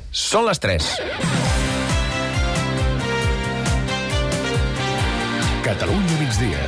Són les 3. Catalunya migdia.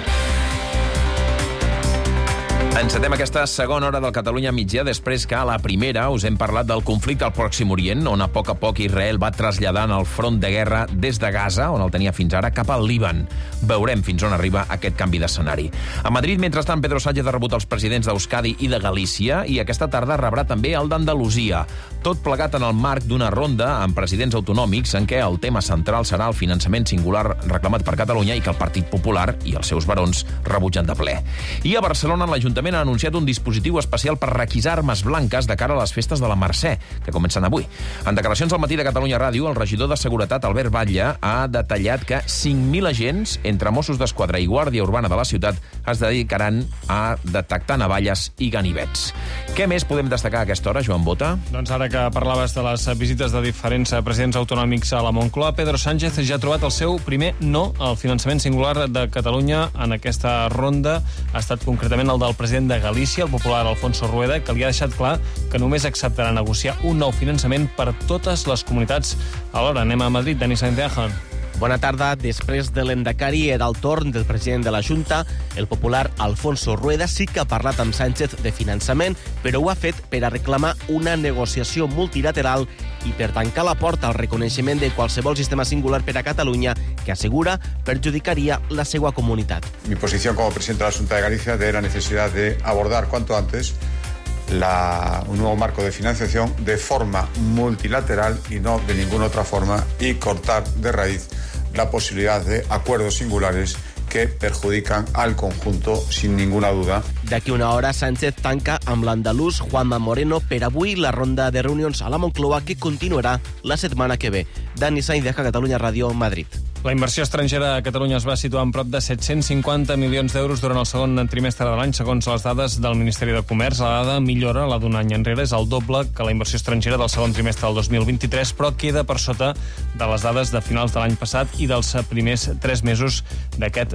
Encetem aquesta segona hora del Catalunya migdia després que a la primera us hem parlat del conflicte al Pròxim Orient, on a poc Israel va traslladant el front de guerra des de Gaza, on el tenia fins ara, cap al Líban. Veurem fins on arriba aquest canvi d'escenari. A Madrid, mentrestant, Pedro Sánchez ha rebut els presidents d'Euskadi i de Galícia i aquesta tarda rebrà també el d'Andalusia. Tot plegat en el marc d'una ronda amb presidents autonòmics en què el tema central serà el finançament singular reclamat per Catalunya i que el Partit Popular i els seus barons rebutgen de ple. I a Barcelona, l'Ajuntament ha anunciat un dispositiu especial per requisar armes blanques de cara a les festes de la Mercè, que comencen avui. En declaracions al matí de Catalunya Ràdio, el regidor de Seguretat, Albert Batlle, ha detallat que 5.000 agents, entre Mossos d'Esquadra i Guàrdia Urbana de la ciutat, es dedicaran a detectar navalles i ganivets. Què més podem destacar a aquesta hora, Joan Bota? Doncs ara que parlaves de les visites de diferents presidents autonòmics a la Moncloa, Pedro Sánchez ja ha trobat el seu primer no al finançament singular de Catalunya en aquesta ronda. Ha estat concretament el del president de Galícia, el popular Alfonso Rueda, que li ha deixat clar que només acceptarà negociar un nou finançament per totes les comunitats. Alhora, anem a Madrid, Dani Sainz de Ángel. Bona tarda. Després de l'Endacari era el torn del president de la Junta. El popular Alfonso Rueda sí que ha parlat amb Sánchez de finançament, però ho ha fet per a reclamar una negociació multilateral i per tancar la porta al reconeixement de qualsevol sistema singular per a Catalunya que assegura perjudicaria la seva comunitat. Mi posición como presidente de la Junta de Galicia de la necesidad de abordar cuanto antes un nuevo marco de financiación de forma multilateral y no de ninguna otra forma y cortar de raíz la posibilidad de acuerdos singulares que perjudican al conjunto sin ninguna duda. D'aquí una hora, Sánchez tanca amb l'andalús Juanma Moreno per avui la ronda de reunions a la Moncloa que continuarà la setmana que ve. Dani Sainz de Catalunya Ràdio, Madrid. La inversió estrangera a Catalunya es va situar en prop de 750 milions d'euros durant el segon trimestre de l'any, segons les dades del Ministeri de Comerç. La dada millora, la d'un any enrere, és el doble que la inversió estrangera del segon trimestre del 2023, però queda per sota de les dades de finals de l'any passat i dels primers 3 mesos d'aquest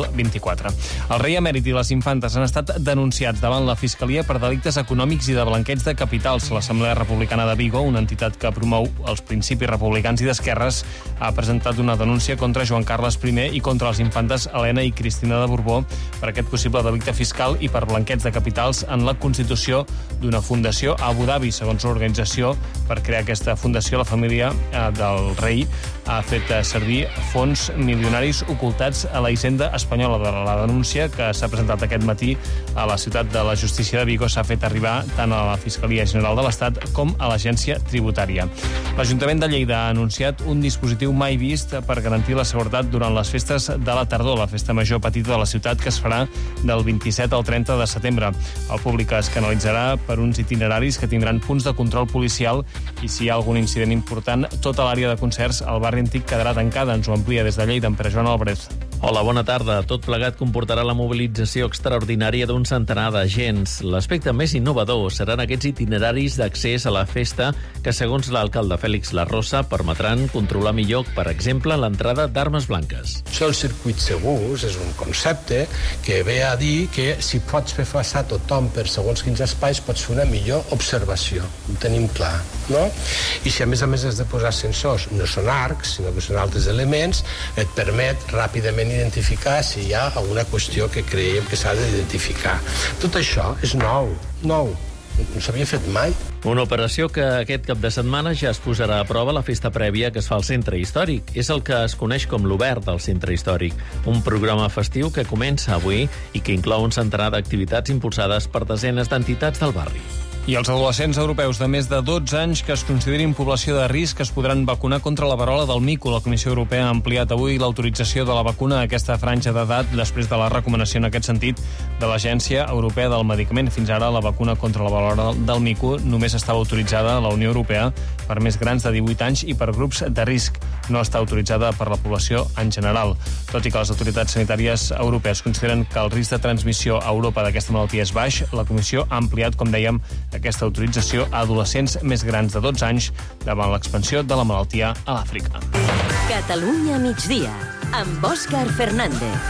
2024. El rei emèrit i les infantes han estat denunciats davant la Fiscalia per delictes econòmics i de blanqueig de capitals. L'Assemblea Republicana de Vigo, una entitat que promou els principis republicans i d'esquerres, ha presentat una denúncia contra Joan Carles I i contra les infantes Helena i Cristina de Borbó per aquest possible delicte fiscal i per blanqueig de capitals en la constitució d'una fundació a Abu Dhabi. Segons l'organització, per crear aquesta fundació, la família del rei ha fet servir fons milionaris ocultats a la hisenda espanyola. De la denúncia que s'ha presentat aquest matí a la ciutat de la Justícia de Vigo s'ha fet arribar tant a la Fiscalia General de l'Estat com a l'Agència Tributària. L'Ajuntament de Lleida ha anunciat un dispositiu mai vist per garantir la seguretat durant les festes de la tardor, la festa major petita de la ciutat que es farà del 27 al 30 de setembre. El públic es canalitzarà per uns itineraris que tindran punts de control policial i si hi ha algun incident important, tota l'àrea de concerts al barri antic quedarà tancada. Ens ho amplia des de Lleida en Pere Joan Álvarez. Hola, bona tarda. Tot plegat comportarà la mobilització extraordinària d'un centenar d'agents. L'aspecte més innovador seran aquests itineraris d'accés a la festa que, segons l'alcalde Fèlix Larrosa, permetran controlar millor, per exemple, l'entrada d'armes blanques. Això dels circuits segurs és un concepte que ve a dir que si pots fer passar tothom per segons quins espais pots fer una millor observació. Ho tenim clar, no? I si a més has de posar sensors, no són arcs, sinó que són altres elements, et permet ràpidament identificar si hi ha alguna qüestió que creiem que s'ha d'identificar. Tot això és nou. No s'havia fet mai. Una operació que aquest cap de setmana ja es posarà a prova a la festa prèvia que es fa al Centre Històric. És el que es coneix com l'Obert del Centre Històric, un programa festiu que comença avui i que inclou un centenar d'activitats impulsades per desenes d'entitats del barri. I els adolescents europeus de més de 12 anys que es considerin població de risc es podran vacunar contra la verola del mico. La Comissió Europea ha ampliat avui l'autorització de la vacuna a aquesta franja d'edat després de la recomanació en aquest sentit de l'Agència Europea del Medicament. Fins ara la vacuna contra la verola del mico només estava autoritzada a la Unió Europea per més grans de 18 anys i per grups de risc. No està autoritzada per la població en general. Tot i que les autoritats sanitàries europees consideren que el risc de transmissió a Europa d'aquesta malaltia és baix, la Comissió ha ampliat, com dèiem, aquesta autorització a adolescents més grans de 12 anys davant l'expansió de la malaltia a l'Àfrica. Catalunya migdia, amb Òscar Fernández.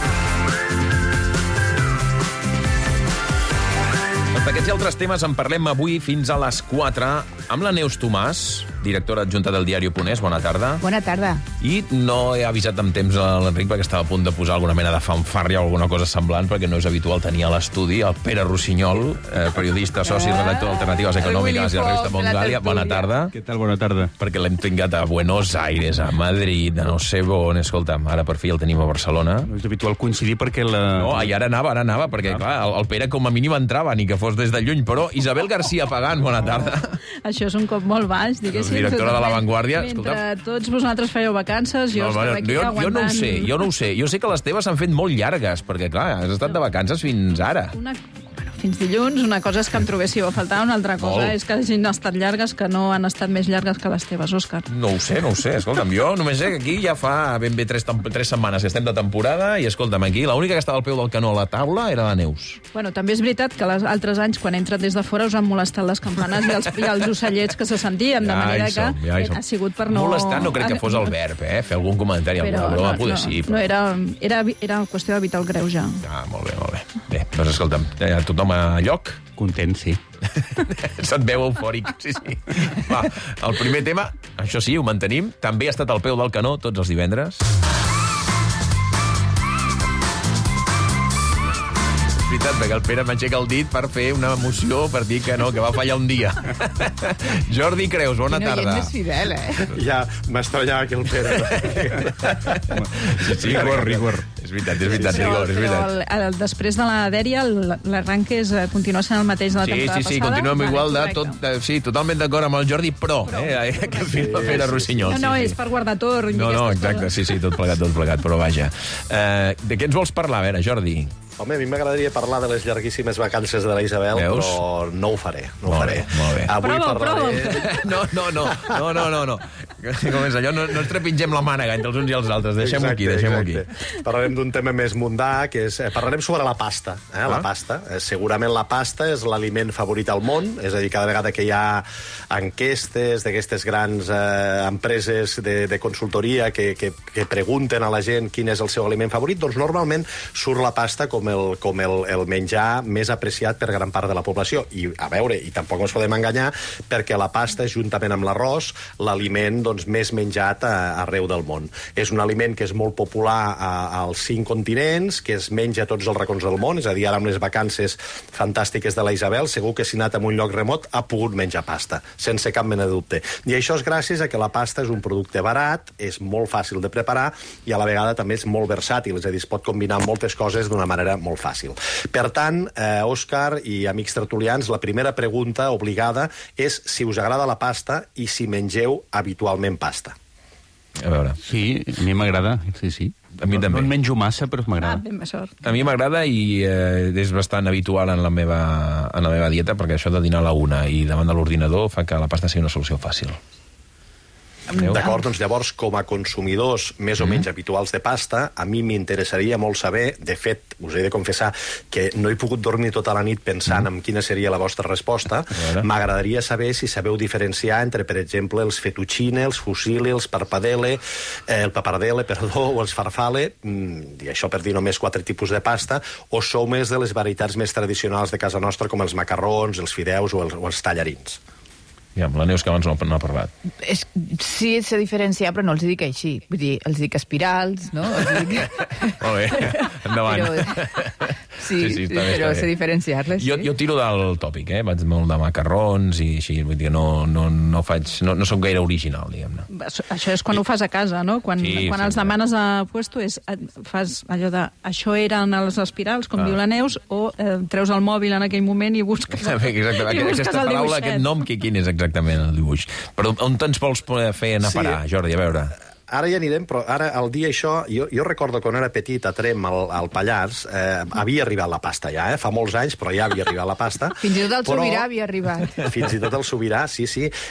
D'aquests i altres temes en parlem avui fins a les 4 amb la Neus Tomàs. directora adjunta del diari.es, bona tarda. Bona tarda. I no he avisat amb temps a l'Enric perquè estava a punt de posar alguna mena de fanfàrria o alguna cosa semblant, perquè no és habitual tenir a l'estudi el Pere Rossinyol, periodista, soci, redactor d'Alternatives Econòmiques i la revista Montgàlia. Bona tarda. Què tal? Bona tarda. Perquè l'hem tingut a Buenos Aires, a Madrid, a no sé on. Escolta'm, ara per fi el tenim a Barcelona. No és habitual coincidir perquè la... No, i ara anava, perquè clar, el Pere com a mínim entrava, ni que fos des de lluny. Però Isabel García Pagán, bona tarda. Això és un cop molt baix, diguéssim. Directora de La Vanguardia. Mentre tots vosaltres fèieu vacances, jo estic aquí aguantant... Jo no ho sé. Jo sé que les teves s'han fet molt llargues, perquè, clar, has estat de vacances fins ara. Fins dilluns. Una cosa és que em trobéssiu a faltar, una altra cosa és que hagin estat llargues, que no han estat més llargues que les teves, Òscar. No ho sé. Escolta'm, jo només sé que aquí ja fa ben bé 3 setmanes que estem de temporada i, escolta'm, aquí l'única que estava al peu del canó a la taula era la Neus. Bueno, també és veritat que els altres anys, quan he entrat des de fora, us han molestat les campanes i els ocellets que se sentien, de manera que ha sigut per no... Molestar no crec que fos el verb, fer algun comentari, alguna broma, poder sí. No, era qüestió d'evitar el greuge. Molt bé. Bé, doncs escolta'm, tothom a lloc? Content, sí. Se't veu eufòric, sí. Va, el primer tema, això sí, ho mantenim, també ha estat al peu del canó tots els divendres. És veritat, perquè el Pere m'aixeca el dit per fer una emoció, per dir que no, que va fallar un dia. Jordi Creus, bona tarda. Més fidel, Ja m'estranyava que el Pere... Sí, rigor. És veritat, rigor, és veritat. Després de la dèria, l'arranque és continuar sent el mateix de la temporada passada? Sí, continuem igual de... Sí, totalment d'acord amb el Jordi, però... Que ha fet el Pere Rossinyol. No, és per guardar torn. No, exacte, sí, tot plegat, però vaja. De què ens vols parlar, a veure, Jordi? Home, a mi m'agradaria parlar de les llarguíssimes vacances de la Isabel, però no ho faré. Molt bé. Avui parlaré... No. Com és allò, no ens trepitgem la mànega entre els uns i els altres. Deixem-ho aquí. Parlarem d'un tema més mundà, que és... Parlarem sobre la pasta. La pasta. Segurament la pasta és l'aliment favorit al món, és a dir, cada vegada que hi ha enquestes d'aquestes grans empreses de consultoria que pregunten a la gent quin és el seu aliment favorit, doncs normalment surt la pasta com el menjar més apreciat per gran part de la població. I, a veure, i tampoc ens podem enganyar, perquè la pasta és, juntament amb l'arròs, l'aliment més menjat arreu del món. És un aliment que és molt popular als 5 continents, que es menja a tots els racons del món, és a dir, ara amb les vacances fantàstiques de la Isabel, segur que si ha anat a un lloc remot ha pogut menjar pasta, sense cap mena de dubte. I això és gràcies a que la pasta és un producte barat, és molt fàcil de preparar i a la vegada també és molt versàtil, és a dir, es pot combinar moltes coses d'una manera molt fàcil. Per tant, Òscar i amics tertulians, la primera pregunta obligada és si us agrada la pasta i si mengeu habitualment pasta. A veure. Sí, a mi m'agrada, sí. A mi també. No en menjo massa, però m'agrada. A mi m'agrada i és bastant habitual en la meva dieta, perquè això de dinar a la 1 i davant de l'ordinador fa que la pasta sigui una solució fàcil. D'acord, doncs llavors, com a consumidors més o menys habituals de pasta, a mi m'interessaria molt saber, de fet, us he de confessar que no he pogut dormir tota la nit pensant en quina seria la vostra resposta. M'agradaria saber si sabeu diferenciar entre, per exemple, els fettuccine, els fusilli, el pappardelle, o els farfalle, i això per dir només 4 tipus de pasta, o sou més de les varietats més tradicionals de casa nostra, com els macarrons, els fideus o els tallarins? Ja, la Neus, que abans no ha parlat. Sí, sé diferenciar, però no els dic així. Vull dir, els dic espirals, no? Molt bé, endavant. Sí, però sé diferenciar-les. Jo tiro del tòpic, vaig molt de macarrons i així, vull dir, no soc gaire original, diguem-ne. Això és quan ho fas a casa, no? Quan els demanes a puesto fas allò de això eren els espirals, com diu la Neus, o treus el mòbil en aquell moment i busques el dibuixet. Aquesta paraula, aquest nom, quin és exactament el dibuix? Però on ens vols fer anar a parar, Jordi, a veure? Ara ja anirem, però ara, al dia això, jo recordo quan era petit a Trem, al Pallars, havia arribat la pasta ja, fa molts anys, però ja havia arribat la pasta. Fins i tot el Sobirà havia arribat. Fins i tot el Sobirà, sí.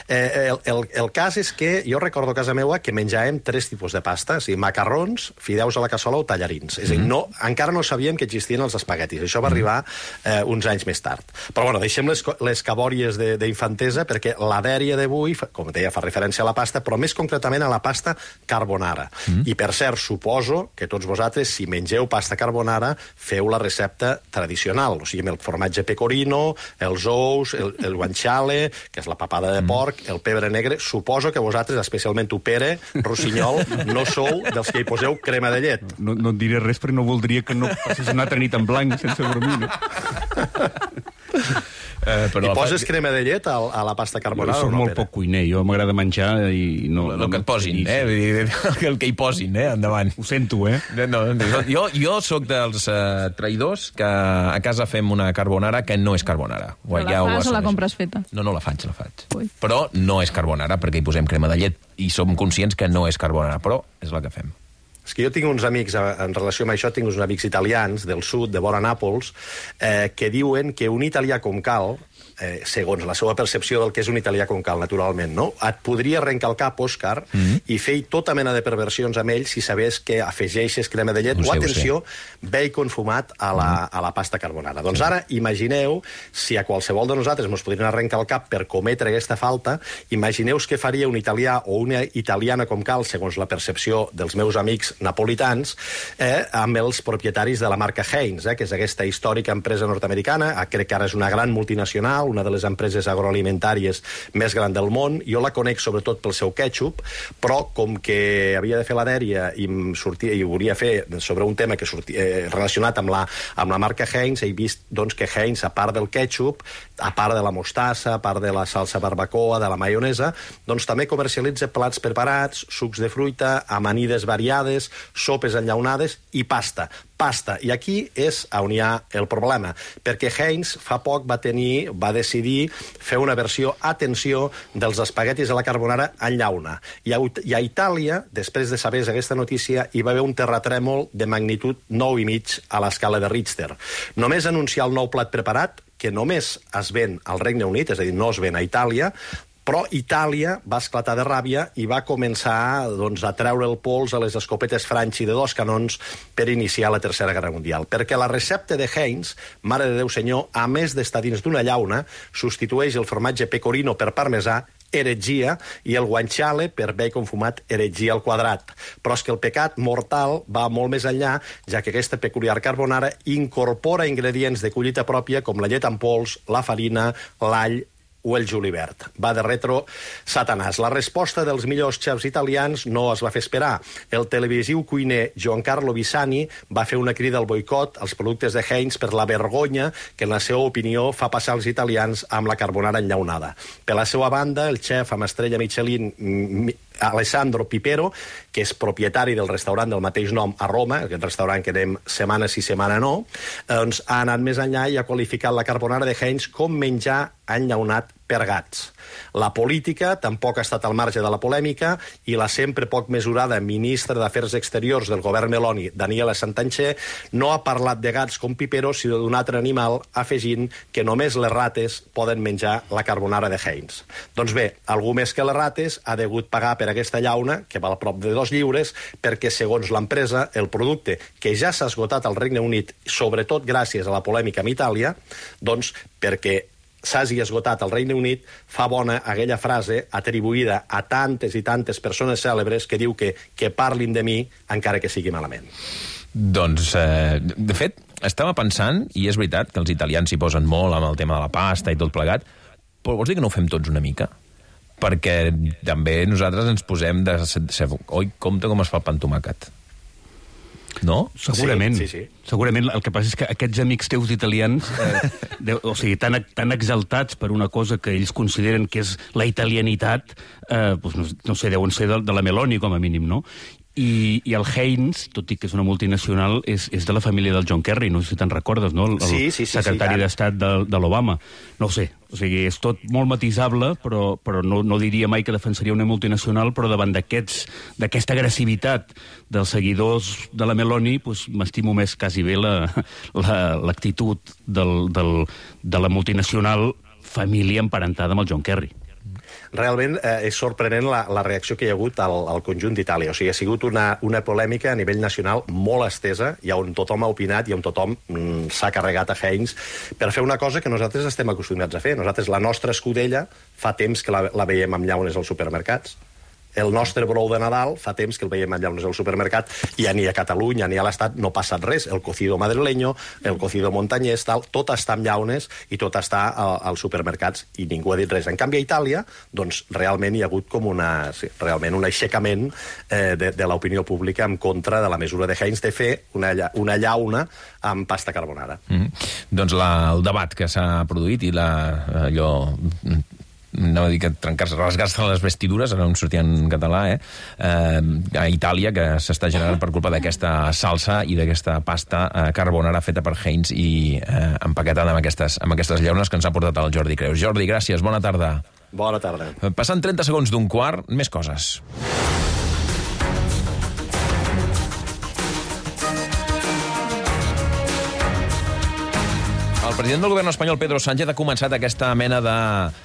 El cas és que jo recordo a casa meva que menjàvem 3 tipus de pasta, o sigui, macarrons, fideus a la cassola o tallarins. És a dir, encara no sabíem que existien els espaguetis. Això va arribar uns anys més tard. Però, bueno, deixem les cabòries d'infantesa, perquè la dèria d'avui, com deia, fa referència a la pasta, però més concretament a la pasta carbonara. I, per cert, suposo que tots vosaltres, si mengeu pasta carbonara, feu la recepta tradicional, o sigui, amb el formatge pecorino, els ous, el guanciale, que és la papada de porc, el pebre negre. Suposo que vosaltres, especialment tu, Pere, Rossinyol, no sou dels que hi poseu crema de llet. No et diré res perquè no voldria que no passis una altra nit en blanc sense dormir, no? I poses crema de llet a la pasta carbonara? Jo soc molt poc cuiner, jo m'agrada menjar i no... El que et posin, el que hi posin, endavant. Ho sento, Jo sóc dels traïdors que a casa fem una carbonara que no és carbonara. La fas o la compres feta? No, la faig. Però no és carbonara perquè hi posem crema de llet i som conscients que no és carbonara, però és la que fem. És que jo tinc uns amics, en relació amb això, tinc uns amics italians del sud, de vora Nàpols, que diuen que un italià com cal, segons la seva percepció del que és un italià com cal, naturalment, no? Et podria recalcar, Òscar, i fer tota mena de perversions amb ell si sabés que afegeixes crema de llet o, atenció, bacon fumat a la pasta carbonara. Doncs ara, imagineu, si a qualsevol de nosaltres ens podrien arrencar el cap per cometre aquesta falta, imagineu què faria un italià o una italiana com cal, segons la percepció dels meus amics napolitans, amb els propietaris de la marca Heinz, que és aquesta històrica empresa nord-americana, crec que ara és una gran multinacional, una de les empreses agroalimentàries més gran del món. Jo la conec sobretot pel seu ketchup, però com que havia de fer la dèria i ho volia fer sobre un tema que relacionat amb la marca Heinz, he vist que Heinz, a part del ketchup, a part de la mostassa, a part de la salsa barbacoa, de la maionesa, doncs també comercialitza plats preparats, sucs de fruita, amanides variades, sopes enllaunades i pasta. I aquí és on hi ha el problema, perquè Heinz fa poc va decidir fer una versió, atenció, dels espaguetis a la carbonara en llauna. I a Itàlia, després de saber aquesta notícia, hi va haver un terratrèmol de magnitud 9,5 a l'escala de Richter. Només anunciar el nou plat preparat, que només es ven al Regne Unit, és a dir, no es ven a Itàlia, però Itàlia va esclatar de ràbia i va començar a treure el pols a les escopetes Franchi de 2 canons per iniciar la Tercera Guerra Mundial. Perquè la recepta de Heinz, mare de Déu senyor, a més d'estar dins d'una llauna, substitueix el formatge pecorino per parmesà, heretgia, i el guanciale per bacon fumat, heretgia al quadrat. Però és que el pecat mortal va molt més enllà, ja que aquesta peculiar carbonara incorpora ingredients de collita pròpia com la llet en pols, la farina, l'all o el julivert. Va de retro Satanàs. La resposta dels millors xefs italians no es va fer esperar. El televisiu cuiner Giancarlo Bisani va fer una crida al boicot als productes de Heinz per la vergonya que, en la seva opinió, fa passar els italians amb la carbonara enllaunada. Per la seva banda, el xef amb estrella Michelin Alessandro Pipero, que és propietari del restaurant del mateix nom a Roma, aquest restaurant que anem setmana sí, setmana no, doncs ha anat més enllà i ha qualificat la carbonara de Heinz com menjar enllaunat per gats. La política tampoc ha estat al marge de la polèmica i la sempre poc mesurada ministra d'Afers Exteriors del govern Meloni, Daniela Santanchè, no ha parlat de gats com Pipero, sinó d'un altre animal, afegint que només les rates poden menjar la carbonara de Heinz. Doncs bé, algú més que les rates ha degut pagar per aquesta llauna, que val prop de 2 lliures, perquè, segons l'empresa, el producte, que ja s'ha esgotat al Regne Unit, sobretot gràcies a la polèmica amb Itàlia, doncs perquè s'hagi esgotat al Regne Unit, fa bona aquella frase atribuïda a tantes i tantes persones cèlebres que diu que parlin de mi encara que sigui malament. Doncs, de fet, estava pensant, i és veritat que els italians s'hi posen molt amb el tema de la pasta i tot plegat, però vols dir que no ho fem tots una mica? Perquè també nosaltres ens posem de... Oi, compte com es fa el pa amb tomàquet. No? Segurament. Sí. Segurament. El que passa és que aquests amics teus italians, o sigui, tan exaltats per una cosa que ells consideren que és la italianitat, no sé, deuen ser de la Meloni, com a mínim, no? I el Heinz, tot i que és una multinacional, és de la família del John Kerry, no sé si te'n recordes, no? El secretari d'Estat de l'Obama. No ho sé, o sigui, és tot molt matisable, però no diria mai que defensaria una multinacional, però davant d'aquesta agressivitat dels seguidors de la Meloni, m'estimo més quasi bé l'actitud de la multinacional família emparentada amb el John Kerry. Realment és sorprenent la reacció que hi ha hagut al conjunt d'Itàlia. O sigui, ha sigut una polèmica a nivell nacional molt estesa, i on tothom ha opinat i on tothom s'ha carregat a Heinz per fer una cosa que nosaltres estem acostumats a fer. Nosaltres, la nostra escudella, fa temps que la veiem amb llaunes als supermercats. el nostre brou de Nadal, fa temps que el veiem en llaunes al supermercat, i ni a Catalunya ni a l'Estat no ha passat res. El cocido madrileño, el cocido montañés, tal, tot està en llaunes i tot està als supermercats i ningú ha dit res. En canvi, a Itàlia, doncs, realment hi ha hagut com realment un aixecament de l'opinió pública en contra de la mesura de Heinz de fer una llauna amb pasta carbonara. Doncs el debat que s'ha produït i allò... anava a dir que rasgar-se les vestidures, ara no em sortia en català, a Itàlia, que s'està generant per culpa d'aquesta salsa i d'aquesta pasta carbonara feta per Heinz i empaquetada amb aquestes llaunes que ens ha portat el Jordi Creus. Jordi, gràcies, bona tarda. Bona tarda. Passant 30 segons d'un quart, més coses. El president del govern espanyol, Pedro Sánchez, ha començat aquesta mena de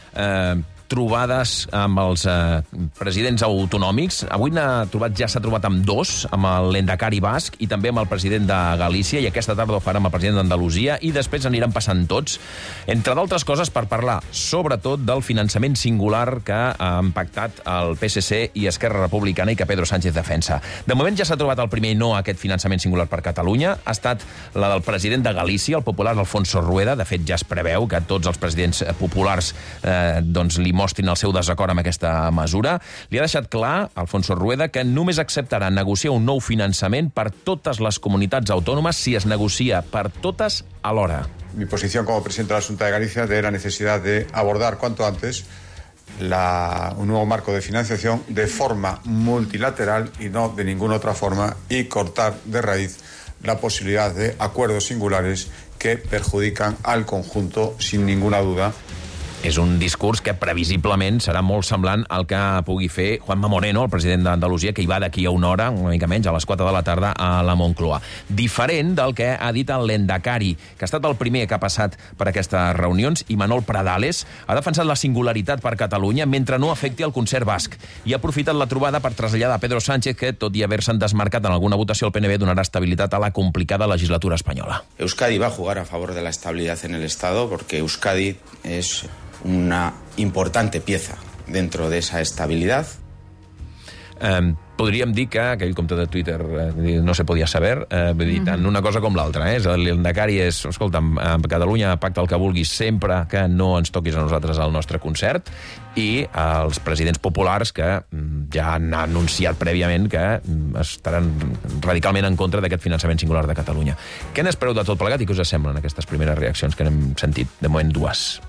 trobades amb els presidents autonòmics. Avui ja s'ha trobat amb dos, amb l'Endacari basc i també amb el president de Galícia, i aquesta tarda ho farà amb el president d'Andalusia, i després aniran passant tots, entre d'altres coses per parlar sobretot del finançament singular que han pactat el PSC i Esquerra Republicana i que Pedro Sánchez defensa. De moment ja s'ha trobat el primer no a aquest finançament singular per Catalunya. Ha estat la del president de Galícia, el popular Alfonso Rueda. De fet, ja es preveu que tots els presidents populars li mostrin el seu desacord amb aquesta mesura. Li ha deixat clar, Alfonso Rueda, que només acceptarà negociar un nou finançament per totes les comunitats autònomes si es negocia per totes alhora. Mi posición como presidente de la Xunta de Galicia de la necesidad de abordar cuanto antes un nuevo marco de financiación de forma multilateral y no de ninguna otra forma, y cortar de raíz la posibilidad de acuerdos singulares que perjudican al conjunto sin ninguna duda. És un discurs que previsiblement serà molt semblant al que pugui fer Juanma Moreno, el president d'Andalusia, que hi va d'aquí a una hora, una mica menys, a les 4 de la tarda a la Moncloa. Diferent del que ha dit el Lendakari, que ha estat el primer que ha passat per aquestes reunions, i Manol Pradales ha defensat la singularitat per Catalunya mentre no afecti el concert basc, i ha aprofitat la trobada per traslladar a Pedro Sánchez que, tot i haver-se'n desmarcat en alguna votació, el PNV donarà estabilitat a la complicada legislatura espanyola. Euskadi va a jugar a favor de la estabilidad en el Estado porque Euskadi es una importante pieza dentro de esa estabilidad. Podríem dir que aquell compte de Twitter no se podia saber, vull dir, tant una cosa com l'altra. L'Endacari és, escolta'm, Catalunya pacta el que vulguis sempre que no ens toquis a nosaltres al nostre concert, i els presidents populars que ja han anunciat prèviament que estaran radicalment en contra d'aquest finançament singular de Catalunya. Què n'espereu de tot plegat i què us semblen aquestes primeres reaccions que hem sentit? De moment, dues.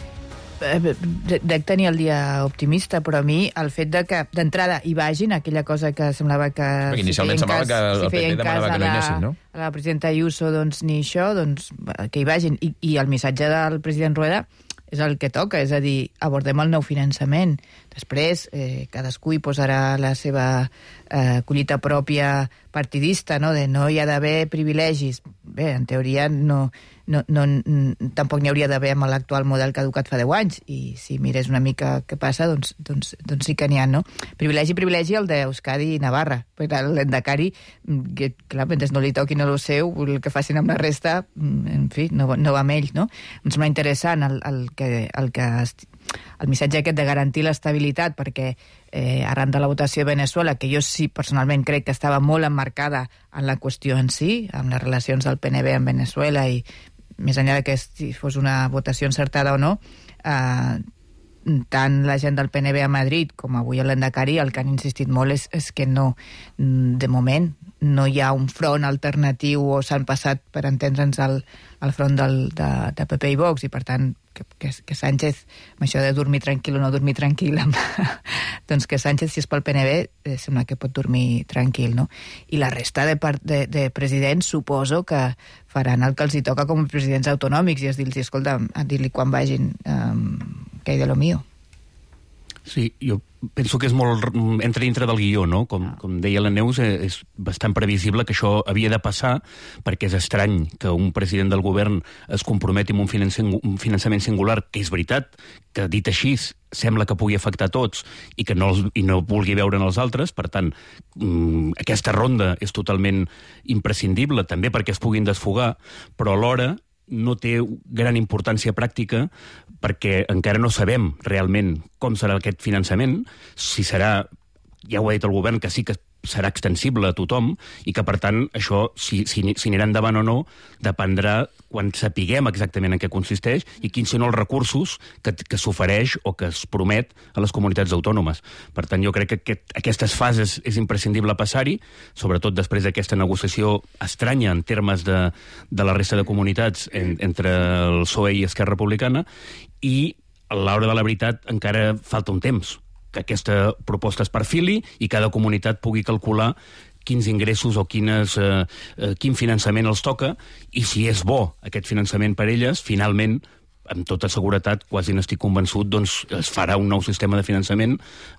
Dec tenir el dia optimista, però a mi el fet de que d'entrada hi vagin, aquella cosa que semblava que... Perquè inicialment semblava que el PP demanava que no hi anessin, no? A la presidenta Ayuso, doncs, ni això, doncs, que hi vagin. I el missatge del president Rueda és el que toca, és a dir, abordem el nou finançament. Després, cadascú hi posarà la seva collita pròpia partidista, no? De no hi ha d'haver privilegis. Bé, en teoria tampoc n'hi hauria d'haver amb l'actual model caducat fa 10 anys, i si mires una mica què passa, doncs sí que n'hi ha, no? Privilegi el d'Euskadi i Navarra, perquè l'Endacari, clar, mentre no li toquin el seu, el que facin amb la resta, en fi, no va amb ells, no? Em sembla interessant el missatge aquest de garantir l'estabilitat, perquè arran de la votació de Venezuela, que jo sí personalment crec que estava molt emmarcada en la qüestió en si, amb les relacions del PNV amb Venezuela, i més enllà de que si fos una votació encertada o no, tant la gent del PNV a Madrid com avui a l'Endacari el que han insistit molt és que no, de moment, no hi ha un front alternatiu, o s'han passat, per entendre'ns, al front de PP i Vox, i per tant que Sánchez, amb això de dormir tranquil o no dormir tranquil, doncs que Sánchez, si és pel PNV, sembla que pot dormir tranquil, no? I la resta de presidents suposo que faran el que els hi toca com a presidents autonòmics, i és dir-los, escolta, dir-li quan vagin que hi de lo mío. Sí, jo penso que és molt entra dintre del guió, no? Com deia la Neus, és bastant previsible que això havia de passar, perquè és estrany que un president del govern es comprometi amb un finançament singular, que és veritat, que dit així sembla que pugui afectar tots i que no vulgui veure en els altres. Per tant, aquesta ronda és totalment imprescindible, també perquè es puguin desfogar, però alhora no té gran importància pràctica perquè encara no sabem realment com serà aquest finançament, si serà ja ho ha dit el govern, que sí que serà extensible a tothom i que, per tant, això, si anirà endavant o no, dependrà quan sapiguem exactament en què consisteix i quins són els recursos que s'ofereix o que es promet a les comunitats autònomes. Per tant, jo crec que aquestes fases és imprescindible passar-hi, sobretot després d'aquesta negociació estranya en termes de la resta de comunitats entre el PSOE i Esquerra Republicana, i a l'hora de la veritat encara falta un temps que aquesta proposta es perfili i cada comunitat pugui calcular quins ingressos o quin finançament els toca, i si és bo aquest finançament per elles, finalment, amb tota seguretat, quasi n'estic convençut, doncs es farà un nou sistema de finançament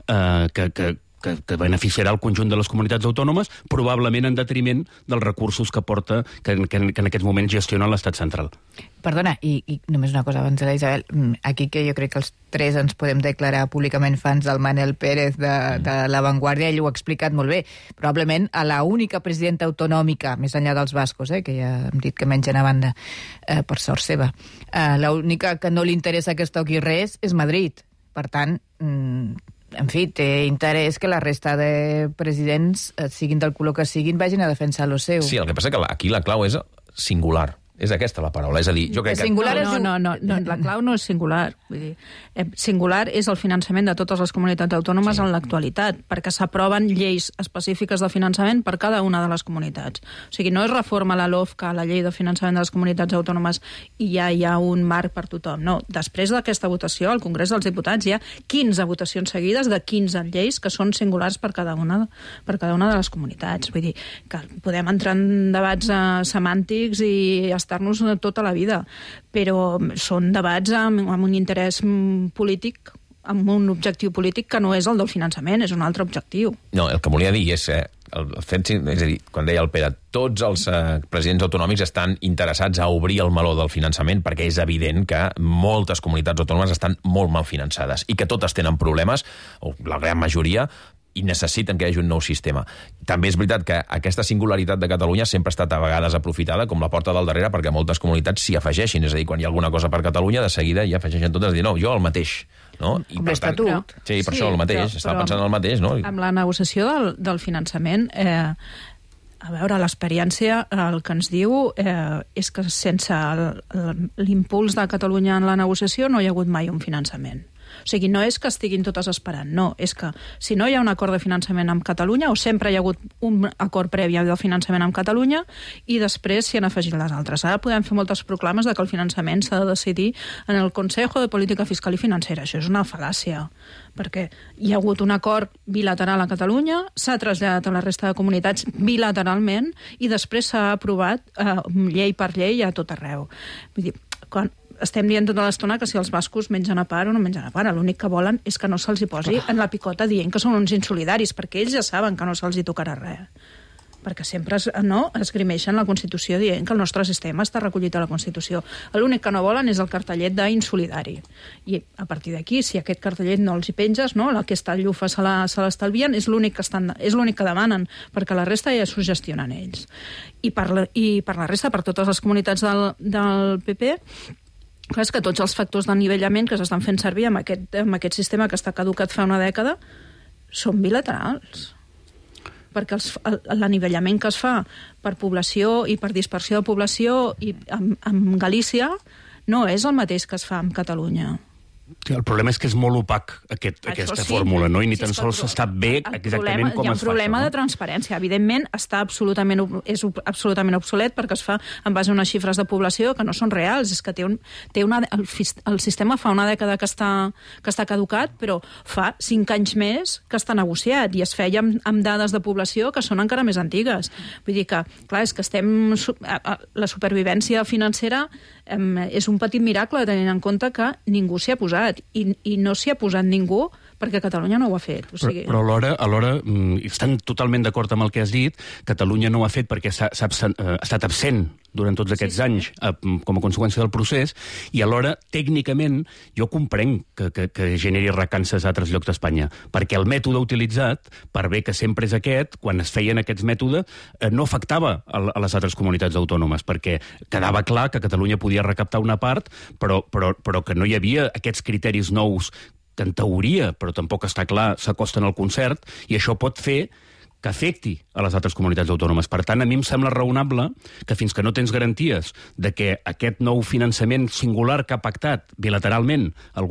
que beneficiarà el conjunt de les comunitats autònomes, probablement en detriment dels recursos que porta, que en aquests moments gestiona l'Estat central. Perdona, i només una cosa abans de la Isabel, aquí que jo crec que els tres ens podem declarar públicament fans del Manel Pérez de La Vanguardia, ell ho ha explicat molt bé. Probablement a la única presidenta autonòmica, més enllà dels bascos, que ja hem dit que mengen a banda, per sort seva, l'única que no li interessa que es toqui res és Madrid. Per tant, en fi, té interès que la resta de presidents, siguin del color que siguin, vagin a defensar lo seu. Sí, el que passa que aquí la clau és singular. És aquesta la paraula. És a dir, jo crec que... No, la clau no és singular. Vull dir, singular és el finançament de totes les comunitats autònomes en l'actualitat, perquè s'aproven lleis específiques de finançament per cada una de les comunitats. O sigui, no és reforma la LOFCA, la llei de finançament de les comunitats autònomes, i ja hi ha un marc per tothom. No, després d'aquesta votació, al Congrés dels Diputats hi ha 15 votacions seguides de 15 lleis que són singulars per cada una de les comunitats. Vull dir, que podem entrar en debats semàntics i estar-nos tota la vida, però són debats amb un interès polític, amb un objectiu polític que no és el del finançament, és un altre objectiu. No, el que volia dir és el fet, és a dir, quan deia el Pere, tots els presidents autonòmics estan interessats a obrir el meló del finançament, perquè és evident que moltes comunitats autònomes estan molt mal finançades i que totes tenen problemes, o la gran majoria, i necessiten que hi hagi un nou sistema. També és veritat que aquesta singularitat de Catalunya sempre ha estat a vegades aprofitada com la porta del darrere perquè moltes comunitats s'hi afegeixin. És a dir, quan hi ha alguna cosa per Catalunya, de seguida hi afegeixen totes a dir, no, jo el mateix. No? I com l'Estatut. Sí, per això el mateix. Estava pensant en el mateix, no? Amb la negociació del finançament, a veure, l'experiència el que ens diu és que sense l'impuls de Catalunya en la negociació no hi ha hagut mai un finançament. O sigui, no és que estiguin totes esperant, no, és que si no hi ha un acord de finançament amb Catalunya, o sempre hi ha hagut un acord previ de finançament amb Catalunya, i després s'hi han afegit les altres. Ara podem fer moltes proclames de que el finançament s'ha de decidir en el Consejo de Política Fiscal i Financera. Això és una fal·làcia, perquè hi ha hagut un acord bilateral a Catalunya, s'ha traslladat a la resta de comunitats bilateralment, i després s'ha aprovat llei per llei a tot arreu. Vull dir, quan estem dient tota l'estona que si els bascos mengen a part o no mengen a part, l'únic que volen és que no se'ls hi posi en la picota dient que són uns insolidaris, perquè ells ja saben que no se'ls hi tocarà res. Perquè sempre esgrimeixen la Constitució dient que el nostre sistema està recollit a la Constitució. L'únic que no volen és el cartellet d'insolidari. I a partir d'aquí, si aquest cartellet no els hi penges, no, aquesta llufa se l'estalvien, és l'únic que demanen, perquè la resta ja s'ho gestionen ells. I per la resta, per totes les comunitats del PP, clar, és que tots els factors d'anivellament que s'estan fent servir amb aquest sistema que està caducat fa una dècada són bilaterals. Perquè l'anivellament que es fa per població i per dispersió de població i amb Galícia no és el mateix que es fa amb Catalunya. El problema és que és molt opac aquesta fórmula, no? I ni tan sols està bé exactament com es fa. Hi ha un problema de transparència. Evidentment, és absolutament obsolet perquè es fa en base a unes xifres de població que no són reals. És que el sistema fa una dècada que està caducat, però fa 5 anys més que està negociat i es feia amb dades de població que són encara més antigues. Vull dir que, clar, és que la supervivència financera és un petit miracle tenint en compte que ningú s'hi ha posat i no s'hi ha posat ningú perquè Catalunya no ho ha fet. O sigui... Però alhora, estan totalment d'acord amb el que has dit, Catalunya no ho ha fet perquè ha estat absent durant tots aquests anys com a conseqüència del procés, i alhora, tècnicament, jo comprenc que generi recances a altres llocs d'Espanya, perquè el mètode utilitzat, per bé que sempre és aquest, quan es feien aquests mètodes, no afectava a les altres comunitats autònomes, perquè quedava clar que Catalunya podia recaptar una part, però que no hi havia aquests criteris nous que en teoria, però tampoc està clar, s'acosten al concert, i això pot fer que afecti a les altres comunitats autònomes. Per tant, a mi em sembla raonable que fins que no tens garanties de que aquest nou finançament singular que ha pactat bilateralment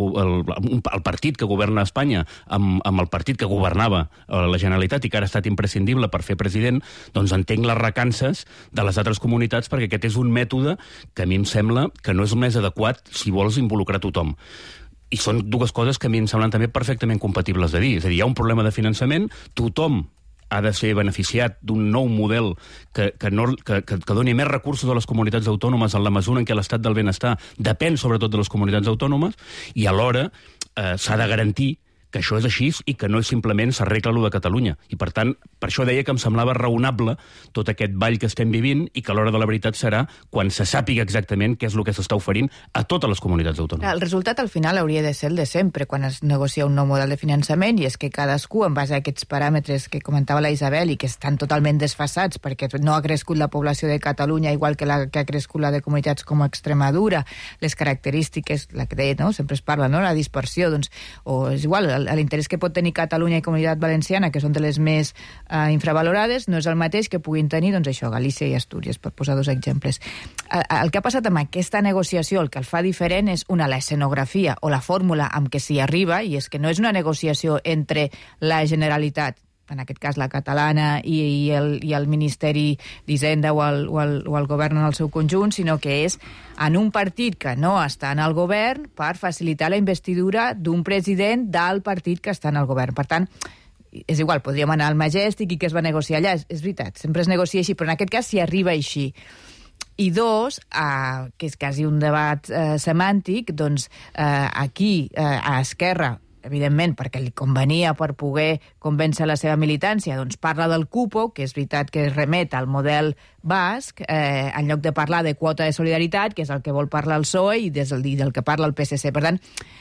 el partit que governa Espanya amb el partit que governava la Generalitat i que ara ha estat imprescindible per fer president, doncs entenc les recances de les altres comunitats, perquè aquest és un mètode que a mi em sembla que no és el més adequat si vols involucrar tothom. I són dues coses que a mi em semblen també perfectament compatibles de dir. És a dir, hi ha un problema de finançament, tothom ha de ser beneficiat d'un nou model que doni més recursos a les comunitats autònomes en la mesura en què l'estat del benestar depèn sobretot de les comunitats autònomes, i alhora s'ha de garantir que això és així i que no és simplement s'arregla lo de Catalunya. I, per tant, per això deia que em semblava raonable tot aquest ball que estem vivint i que a l'hora de la veritat serà quan se sàpiga exactament què és el que s'està oferint a totes les comunitats autònomes. El resultat, al final, hauria de ser el de sempre quan es negocia un nou model de finançament, i és que cadascú, en base a aquests paràmetres que comentava la Isabel i que estan totalment desfasats perquè no ha crescut la població de Catalunya igual que la que ha crescut la de comunitats com Extremadura, les característiques, la que deia, no? Sempre es parla, no? La dispersió, doncs, o és igual, l'interès que pot tenir Catalunya i Comunitat Valenciana, que són de les més infravalorades, no és el mateix que puguin tenir, doncs això, Galícia i Astúries, per posar dos exemples. El que ha passat amb aquesta negociació, el que el fa diferent és l'escenografia o la fórmula amb què s'hi arriba, i és que no és una negociació entre la Generalitat, en aquest cas la catalana, i el Ministeri d'Hisenda o el govern en el seu conjunt, sinó que és en un partit que no està en el govern per facilitar la investidura d'un president del partit que està en el govern. Per tant, és igual, podríem anar al Majestic i que es va negociar allà, és veritat, sempre es negocia així, però en aquest cas s'hi arriba així. I dos, que és quasi un debat semàntic, doncs aquí a Esquerra, evidentment, perquè li convenia per poder convèncer la seva militància, doncs parla del cupo, que és veritat que es remet al model basc, en lloc de parlar de quota de solidaritat, que és el que vol parlar el PSOE i del que parla el PSC. Per tant,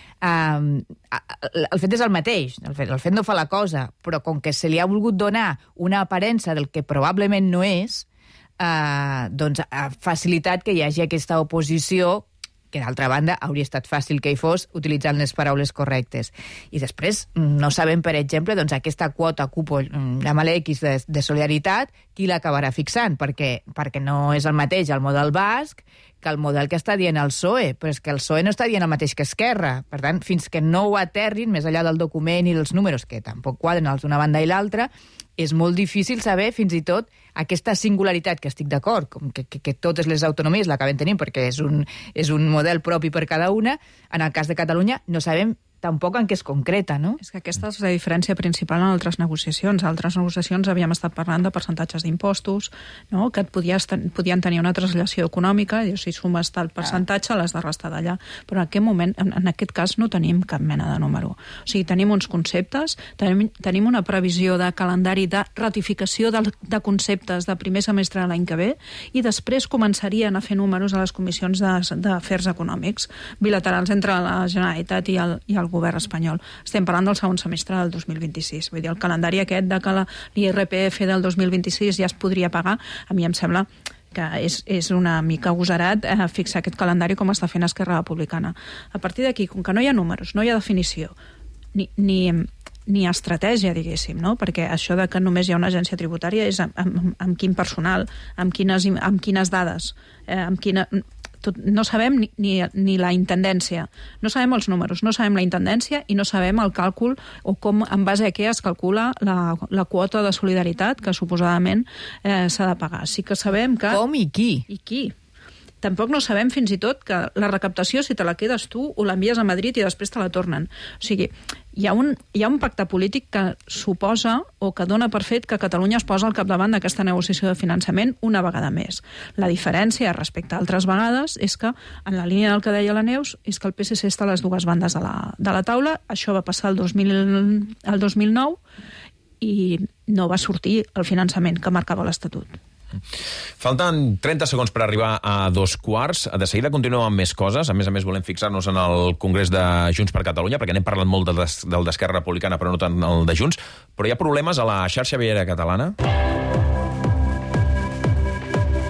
el fet és el mateix, el fet no fa la cosa, però com que se li ha volgut donar una aparença del que probablement no és, doncs ha facilitat que hi hagi aquesta oposició que d'altra banda hauria estat fàcil que hi fos utilitzant les paraules correctes. I després no sabem, per exemple, doncs aquesta quota cupo, llama-la X, de solidaritat, qui l'acabarà fixant, perquè no és el mateix el model basc que el model que està dient el PSOE, però és que el PSOE no està dient el mateix que Esquerra. Per tant, fins que no ho aterrin, més enllà del document i dels números, que tampoc quadren els d'una banda i l'altra, és molt difícil saber, fins i tot, aquesta singularitat, que estic d'acord, que totes les autonomies l'acaben tenint, perquè és un model propi per cada una. En el cas de Catalunya no sabem tampoc en què es concreta, no? És que aquesta és la diferència principal en altres negociacions. En altres negociacions havíem estat parlant de percentatges d'impostos, no? Que podien tenir una translació econòmica, i si sumes tal percentatge l'has de restar d'allà. Però en aquest moment, en aquest cas, no tenim cap mena de número. O sigui, tenim uns conceptes, tenim una previsió de calendari de ratificació de conceptes de primer semestre de l'any que ve, i després començarien a fer números a les comissions d'afers econòmics bilaterals entre la Generalitat i el govern espanyol. Estem parlant del segon semestre del 2026. Vull dir, el calendari aquest de que l'IRPF del 2026 ja es podria pagar, a mi em sembla que és una mica agosarat fixar aquest calendari com està fent Esquerra Republicana. A partir d'aquí, com que no hi ha números, no hi ha definició, ni estratègia, diguéssim, no? Perquè això de que només hi ha una agència tributària és amb quin personal, amb quines dades, no sabem ni la intendència, no sabem els números, no sabem la intendència i no sabem el càlcul o com, en base a què es calcula la quota de solidaritat que suposadament s'ha de pagar. Sí que sabem que... Com i qui? I qui? Tampoc no sabem fins i tot que la recaptació, si te la quedes tu, o l'envies a Madrid i després te la tornen. O sigui, hi ha un pacte polític que suposa o que dona per fet que Catalunya es posa al capdavant d'aquesta negociació de finançament una vegada més. La diferència respecte a altres vegades és que, en la línia del que deia la Neus, és que el PSC està a les dues bandes de la taula. Això va passar el 2009 i no va sortir el finançament que marcava l'Estatut. Falten 30 segons per arribar a 2:15. De seguida continuem amb més coses. A més, volem fixar-nos en el Congrés de Junts per Catalunya, perquè n'hem parlat molt del d'Esquerra Republicana, però no tant el de Junts. Però hi ha problemes a la xarxa viària catalana?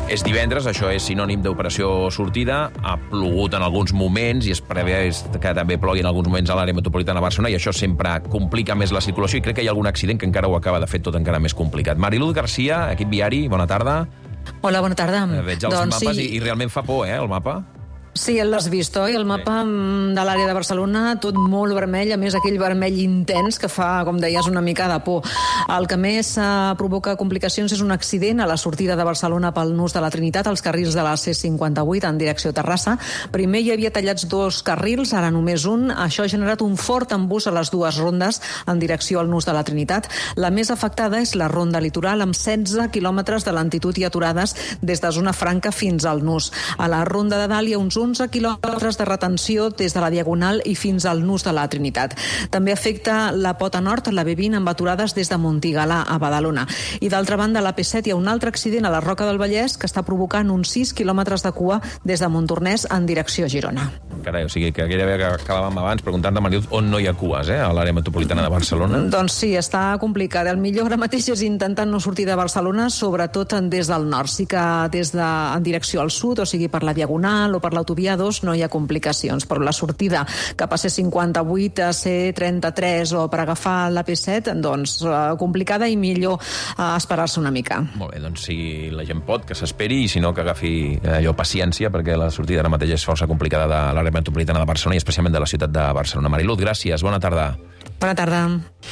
És divendres, això és sinònim d'operació sortida. Ha plogut en alguns moments i es preveu que també plogui en alguns moments a l'àrea metropolitana de Barcelona, i això sempre complica més la circulació, i crec que hi ha algun accident que encara ho acaba de fer tot encara més complicat. Mariluz Garcia, equip viari, bona tarda. Hola, bona tarda. Veig els mapes i realment fa por, el mapa. Sí, l'has vist, oi? El mapa de l'àrea de Barcelona, tot molt vermell, a més aquell vermell intens que fa, com deies, una mica de por. El que més provoca complicacions és un accident a la sortida de Barcelona pel nus de la Trinitat, als carrils de la C58 en direcció a Terrassa. Primer hi havia tallats 2 carrils, ara només un. Això ha generat un fort embús a les 2 rondes en direcció al nus de la Trinitat. La més afectada és la ronda litoral, amb 16 quilòmetres de lentitud i aturades des de Zona Franca fins al nus. A la ronda de dalt hi ha uns 11 quilòmetres de retenció des de la Diagonal i fins al nus de la Trinitat. També afecta la pota nord, la B20, amb aturades des de Montigalà a Badalona. I d'altra banda, a la P7 hi ha un altre accident a la Roca del Vallès que està provocant uns 6 quilòmetres de cua des de Montornès en direcció a Girona. Carai, o sigui que gairebé acabàvem abans preguntant-te, Mariluz, on no hi ha cues, a l'àrea metropolitana de Barcelona? Doncs sí, està complicat. El millor ara mateix és intentar no sortir de Barcelona, sobretot des del nord. Sí que en direcció al sud, o sigui per la Diagonal o per l'autovia 2, no hi ha complicacions, però la sortida cap a C58, a C33 o per agafar la P7, doncs complicada i millor esperar-se una mica. Molt bé, doncs si la gent pot, que s'esperi, i si no, que agafi allò paciència, perquè la sortida ara mateix és força complicada de l'àrea metropolitana de Barcelona i especialment de la ciutat de Barcelona. Mariluz, gràcies, bona tarda. Bona tarda.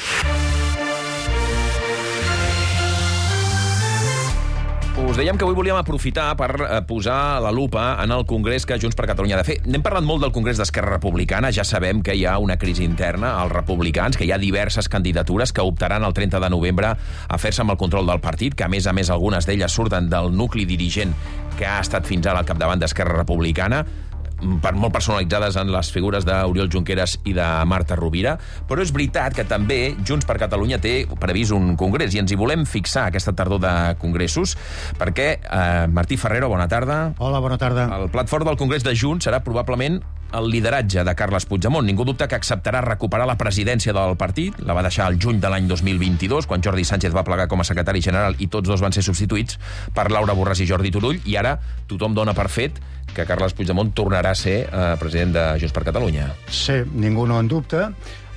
Us dèiem que avui volíem aprofitar per posar la lupa en el Congrés que Junts per Catalunya ha de fer. N'hem parlat molt del Congrés d'Esquerra Republicana, ja sabem que hi ha una crisi interna als republicans, que hi ha diverses candidatures que optaran el 30 de novembre a fer-se amb el control del partit, que a més algunes d'elles surten del nucli dirigent que ha estat fins ara al capdavant d'Esquerra Republicana, molt personalitzades en les figures d'Oriol Junqueras i de Marta Rovira, però és veritat que també Junts per Catalunya té previst un congrés i ens hi volem fixar aquesta tardor de congressos perquè, Martí Ferrero, bona tarda. Hola, bona tarda. El plat fort del congrés de Junts serà probablement el lideratge de Carles Puigdemont. Ningú dubta que acceptarà recuperar la presidència del partit. La va deixar al juny de l'any 2022, quan Jordi Sánchez va plegar com a secretari general i tots dos van ser substituïts per Laura Borràs i Jordi Turull, i ara tothom dona per fet que Carles Puigdemont tornarà a ser president de Junts per Catalunya. Sí, ningú no en dubta.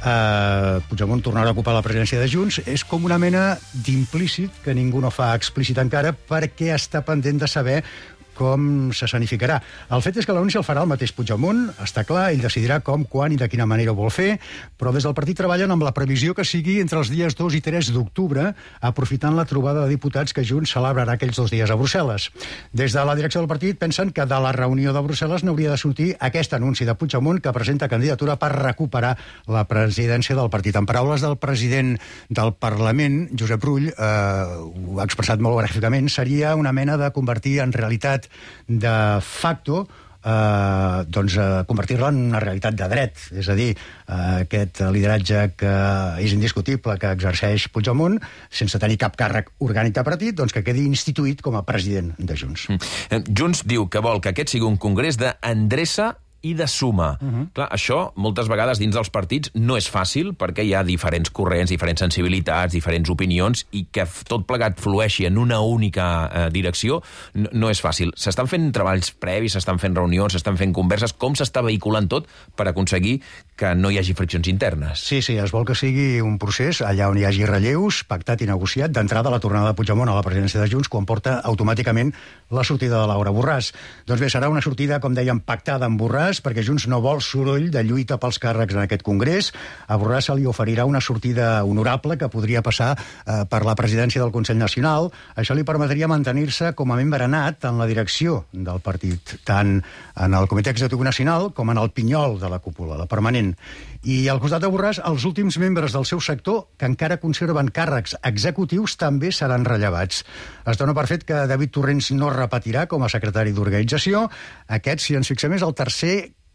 Puigdemont tornarà a ocupar la presidència de Junts. És com una mena d'implícit que ningú no fa explícit encara, perquè està pendent de saber com s'escenificarà. El fet és que l'anunci el farà el mateix Puigdemont, està clar, ell decidirà com, quan i de quina manera ho vol fer, però des del partit treballen amb la previsió que sigui entre els dies 2 i 3 d'octubre, aprofitant la trobada de diputats que Junts celebrarà aquells 2 dies a Brussel·les. Des de la direcció del partit pensen que de la reunió de Brussel·les n'hauria de sortir aquest anunci de Puigdemont que presenta candidatura per recuperar la presidència del partit. En paraules del president del Parlament, Josep Rull, ho ha expressat molt gràficament, seria una mena de convertir en realitat de facto, convertir-la en una realitat de dret. És a dir, aquest lideratge que és indiscutible que exerceix Puigdemont, sense tenir cap càrrec orgànic de partit, doncs que quedi instituït com a president de Junts. Junts diu que vol que aquest sigui un congrés d'endreça i de suma. Clar, això, moltes vegades dins dels partits, no és fàcil, perquè hi ha diferents corrents, diferents sensibilitats, diferents opinions, i que tot plegat flueixi en una única direcció no és fàcil. S'estan fent treballs previs, s'estan fent reunions, s'estan fent converses. Com s'està vehiculant tot per aconseguir que no hi hagi friccions internes? Sí, es vol que sigui un procés allà on hi hagi relleus, pactat i negociat. D'entrada, la tornada de Puigdemont a la presidència de Junts comporta automàticament la sortida de Laura Borràs. Doncs bé, serà una sortida, com dèiem, pactada amb Borràs, perquè Junts no vol soroll de lluita pels càrrecs en aquest congrés. A Borràs se li oferirà una sortida honorable que podria passar per la presidència del Consell Nacional. Això li permetria mantenir-se com a membre nat en la direcció del partit, tant en el Comitè Executiu Nacional com en el pinyol de la cúpula, la permanent. I al costat de Borràs, els últims membres del seu sector, que encara conserven càrrecs executius, també seran rellevats. Es dona per fet que David Torrents no repetirà com a secretari d'organització. Aquest, si ens fixem, és el tercer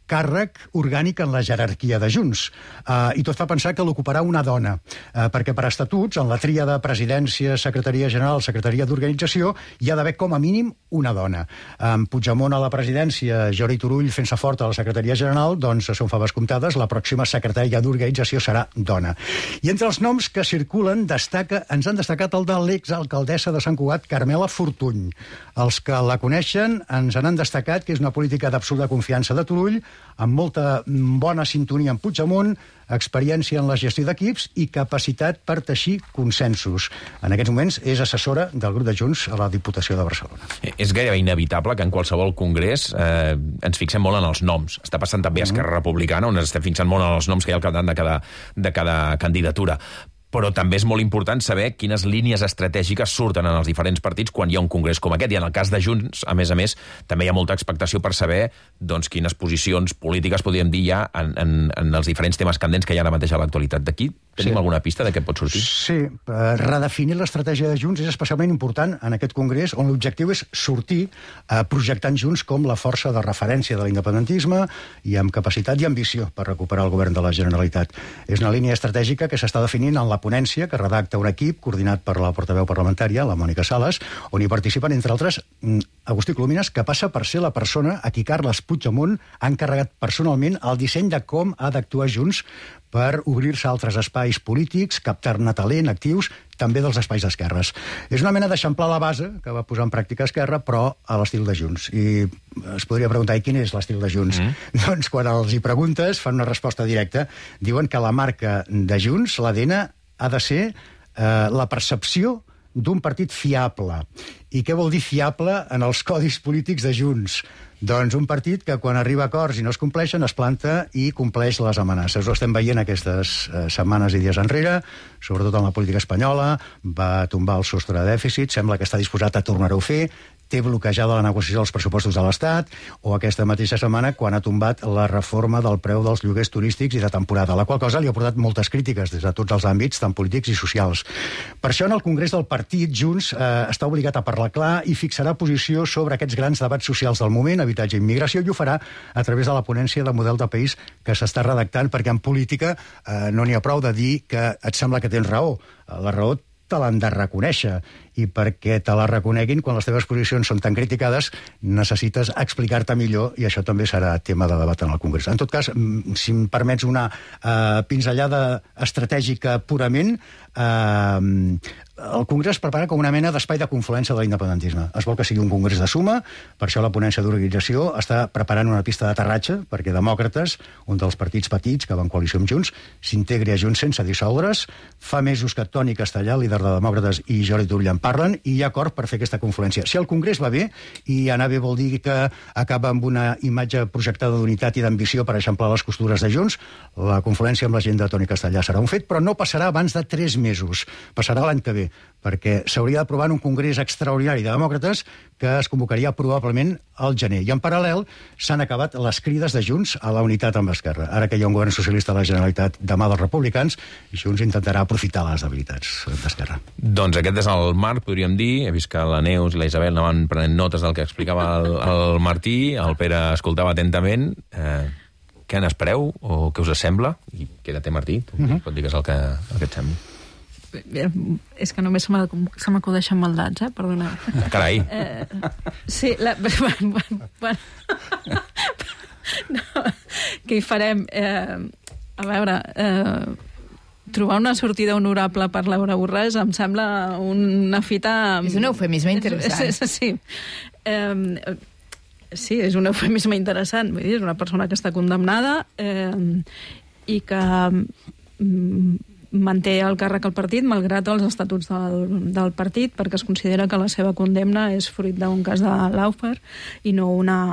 càrrec orgànic en la jerarquia de Junts. I tot fa pensar que l'ocuparà una dona, perquè per estatuts, en la tria de presidència, secretaria general, secretaria d'organització, hi ha d'haver com a mínim una dona. Amb Puigdemont a la presidència, Jordi Turull fent-se fort a la secretaria general, doncs són faves comptades, la pròxima secretària d'organització serà dona. I entre els noms que circulen ens han destacat el de l'exalcaldessa de Sant Cugat, Carmela Fortuny. Els que la coneixen ens han destacat que és una política d'absoluta confiança de Turull, amb molta bona sintonia amb Puigdemont, experiència en la gestió d'equips i capacitat per teixir consensos. En aquests moments és assessora del grup de Junts a la Diputació de Barcelona. És gairebé inevitable que en qualsevol congrés ens fixem molt en els noms. Està passant també a Esquerra Republicana, on ens estem fixant molt en els noms que hi ha al capdavant de cada candidatura. Però també és molt important saber quines línies estratègiques surten en els diferents partits quan hi ha un congrés com aquest. I en el cas de Junts, a més, també hi ha molta expectació per saber quines posicions polítiques, podríem dir, hi ha en els diferents temes candents que hi ha ara mateix a l'actualitat. D'aquí tenim alguna pista de què pot sortir? Sí, redefinir l'estratègia de Junts és especialment important en aquest congrés, on l'objectiu és sortir projectant Junts com la força de referència de l'independentisme i amb capacitat i ambició per recuperar el govern de la Generalitat. És una línia estratègica que s'està definint en la ponència que redacta un equip coordinat per la portaveu parlamentària, la Mònica Sales, on hi participen, entre altres, Agustí Colomines, que passa per ser la persona a qui Carles Puigdemont ha encarregat personalment el disseny de com ha d'actuar Junts per obrir-se a altres espais polítics, captar-ne talent, actius, també dels espais d'esquerres. És una mena d'eixamplar la base que va posar en pràctica Esquerra, però a l'estil de Junts. I es podria preguntar, i quin és l'estil de Junts? Doncs quan els hi preguntes, fan una resposta directa. Diuen que la marca de Junts, l'ADN, ha de ser la percepció d'un partit fiable. I què vol dir fiable en els codis polítics de Junts? Doncs un partit que quan arriba a acords i no es compleixen es planta i compleix les amenaces. Ho estem veient aquestes setmanes i dies enrere, sobretot en la política espanyola, va tombar el sostre de dèficit, sembla que està disposat a tornar-ho a fer, té bloquejada la negociació dels pressupostos de l'Estat, o aquesta mateixa setmana quan ha tombat la reforma del preu dels lloguers turístics i de temporada, la qual cosa li ha portat moltes crítiques des de tots els àmbits, tant polítics i socials. Per això, en el Congrés del Partit, Junts està obligat a parlar clar i fixarà posició sobre aquests grans debats socials del moment, habitatge i immigració, i ho farà a través de la ponència de model de país que s'està redactant, perquè en política no n'hi ha prou de dir que et sembla que tens raó. La raó te l'han de reconèixer, i perquè te la reconeguin quan les teves posicions són tan criticades necessites explicar-te millor, i això també serà tema de debat en el Congrés. En tot cas, si em permets una pinzellada estratègica purament, el Congrés es prepara com una mena d'espai de confluència de l'independentisme. Es vol que sigui un congrés de suma, per això la ponència d'organització està preparant una pista d'aterratge perquè Demòcrates, un dels partits petits que va en coalició amb Junts, s'integri a Junts sense dissoldre's. Fa mesos que Toni Castellà, líder de Demòcrates, i Jordi Turull en parlen, i hi ha acord per fer aquesta confluència. Si el Congrés va bé, i anar bé vol dir que acaba amb una imatge projectada d'unitat i d'ambició per eixamplar les costures de Junts, la confluència amb la gent de Toni Castellà serà un fet, però no passarà abans de 3 mesos. Passarà l'any que ve, perquè s'hauria d'aprovar en un congrés extraordinari de demòcrates que es convocaria probablement al gener. I en paral·lel s'han acabat les crides de Junts a la unitat amb Esquerra. Ara que hi ha un govern socialista a la Generalitat demà dels republicans, Junts intentarà aprofitar les debilitats d'Esquerra. Doncs aquest és el marc, podríem dir. He vist que la Neus i la Isabel anaven prenent notes del que explicava el Martí, el Pere escoltava atentament. Què n'espereu o què us sembla? I queda-te, Martí, tu pot dir que és el que et sembla. És que només se m'acudeixen maldats, perdona. Carai. Sí, bueno, no, què hi farem? A veure, trobar una sortida honorable per Laura Borràs em sembla una fita... És un eufemisme interessant. Sí. Sí, és un eufemisme interessant. Vull dir, és una persona que està condemnada i que manté el càrrec al partit malgrat els estatuts del partit, perquè es considera que la seva condemna és fruit d'un cas de Lawfare i no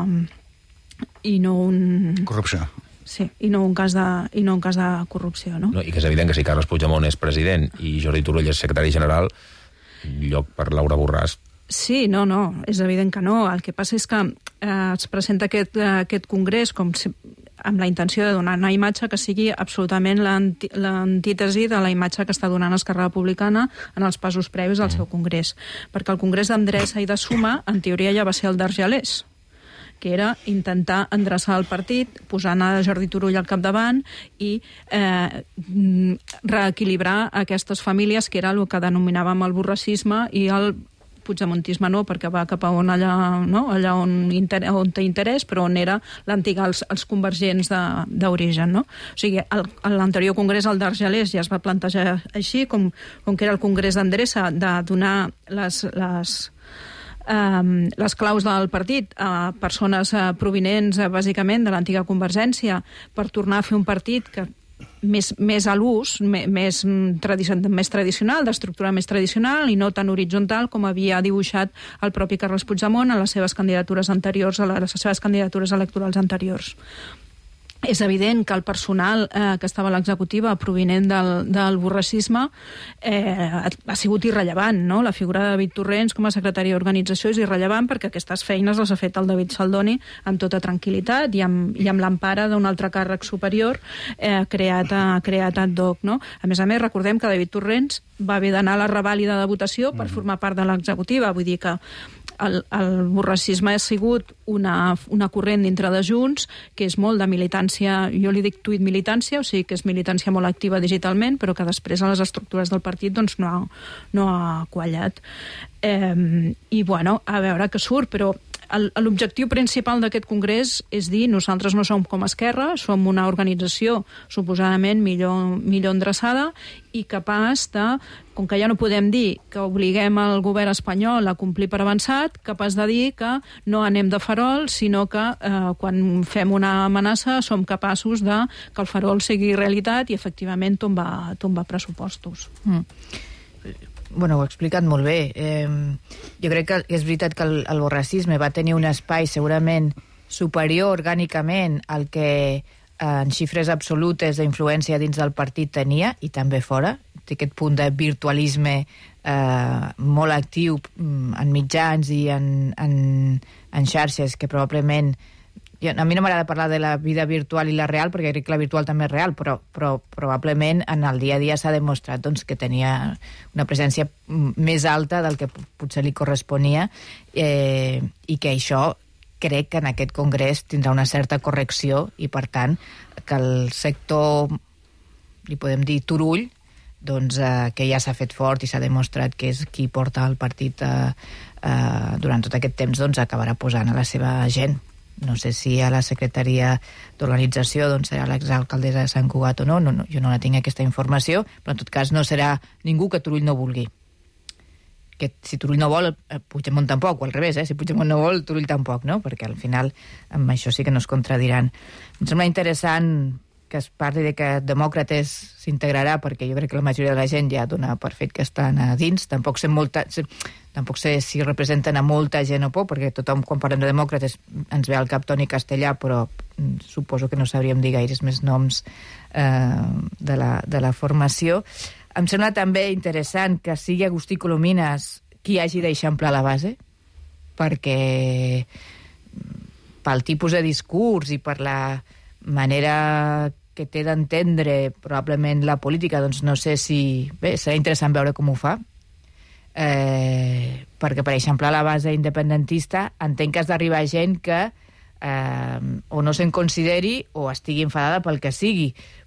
corrupció. Sí, i no un cas de corrupció, no? I que és evident que si Carles Puigdemont és president i Jordi Turull és secretari general, lloc per Laura Borràs. Sí, no, és evident que no. El que passa és que es presenta aquest congrés com si amb la intenció de donar una imatge que sigui absolutament l'antítesi de la imatge que està donant Esquerra Republicana en els passos previs al seu congrés. Perquè el congrés d'endreça i de suma, en teoria, ja va ser el d'Argelers, que era intentar endreçar el partit, posant a Jordi Turull al capdavant i reequilibrar aquestes famílies, que era el que denominàvem el borrassisme i el puigdemontisme no, perquè va cap a on allà, no? Allà on té interès, però on era l'antiga, els convergents d'origen. No? O sigui, l'anterior congrés, el d'Argelers, ja es va plantejar així, com que era el congrés d'endreça, de donar les claus del partit a persones provinents, bàsicament, de l'antiga Convergència, per tornar a fer un partit que més a l'ús, més tradicional, d'estructura més tradicional i no tan horitzontal com havia dibuixat el propi Carles Puigdemont a les seves candidatures anteriors, a les seves candidatures electorals anteriors. És evident que el personal que estava a l'executiva provinent del borrassisme ha sigut irrellevant, no? La figura de David Torrents com a secretari d'organització és irrellevant perquè aquestes feines les ha fet el David Saldoni amb tota tranquil·litat i amb l'empara d'un altre càrrec superior creat ad hoc, no? A més, recordem que David Torrents va haver d'anar a la revàlida de votació per formar part de l'executiva, vull dir que el borrassisme ha sigut una corrent dintre de Junts que és molt de militància, jo li dic tuit militància, o sigui que és militància molt activa digitalment, però que després a les estructures del partit doncs no ha quallat. I bueno, a veure què surt, però l'objectiu principal d'aquest congrés és dir nosaltres no som com Esquerra, som una organització suposadament millor endreçada i capaç de, com que ja no podem dir que obliguem el govern espanyol a complir per avançat, capaç de dir que no anem de farol, sinó que quan fem una amenaça som capaços de que el farol sigui realitat i efectivament tombar pressupostos. Bueno, ho ha explicat molt bé. Jo crec que és veritat que el borrassisme va tenir un espai segurament superior orgànicament al que en xifres absolutes d'influència dins del partit tenia, i també fora. Té aquest punt de virtualisme molt actiu en mitjans i en xarxes que probablement... A mi no m'agrada parlar de la vida virtual i la real, perquè crec que la virtual també és real, però probablement en el dia a dia s'ha demostrat doncs, que tenia una presència més alta del que potser li corresponia i que això crec que en aquest congrés tindrà una certa correcció i, per tant, que el sector, li podem dir Turull, doncs, que ja s'ha fet fort i s'ha demostrat que és qui porta el partit durant tot aquest temps, doncs acabarà posant a la seva gent. No sé si a la secretaria d'organització doncs serà l'exalcaldessa de Sant Cugat o no, jo no la tinc aquesta informació, però en tot cas no serà ningú que Turull no vulgui. Que si Turull no vol, Puigdemont tampoc, o al revés, si Puigdemont no vol, Turull tampoc, no? Perquè al final amb això sí que no es contradiran. Em sembla interessant que es parli de que Demòcrates s'integrarà, perquè jo crec que la majoria de la gent ja dona per fet que estan a dins. Tampoc sé si representen a molta gent o poc, perquè tothom, quan parlem de Demòcrates, ens ve al cap Toni Castellà, però suposo que no sabríem dir gaires més noms de la formació. Em sembla també interessant que sigui Agustí Colomines qui hagi d'eixamplar la base, perquè pel tipus de discurs i per la manera que té d'entendre probablement la política, doncs no sé si... Bé, serà interessant veure com ho fa, perquè per eixamplar la base independentista entenc que has d'arribar gent que o no se'n consideri o estigui enfadada pel que sigui.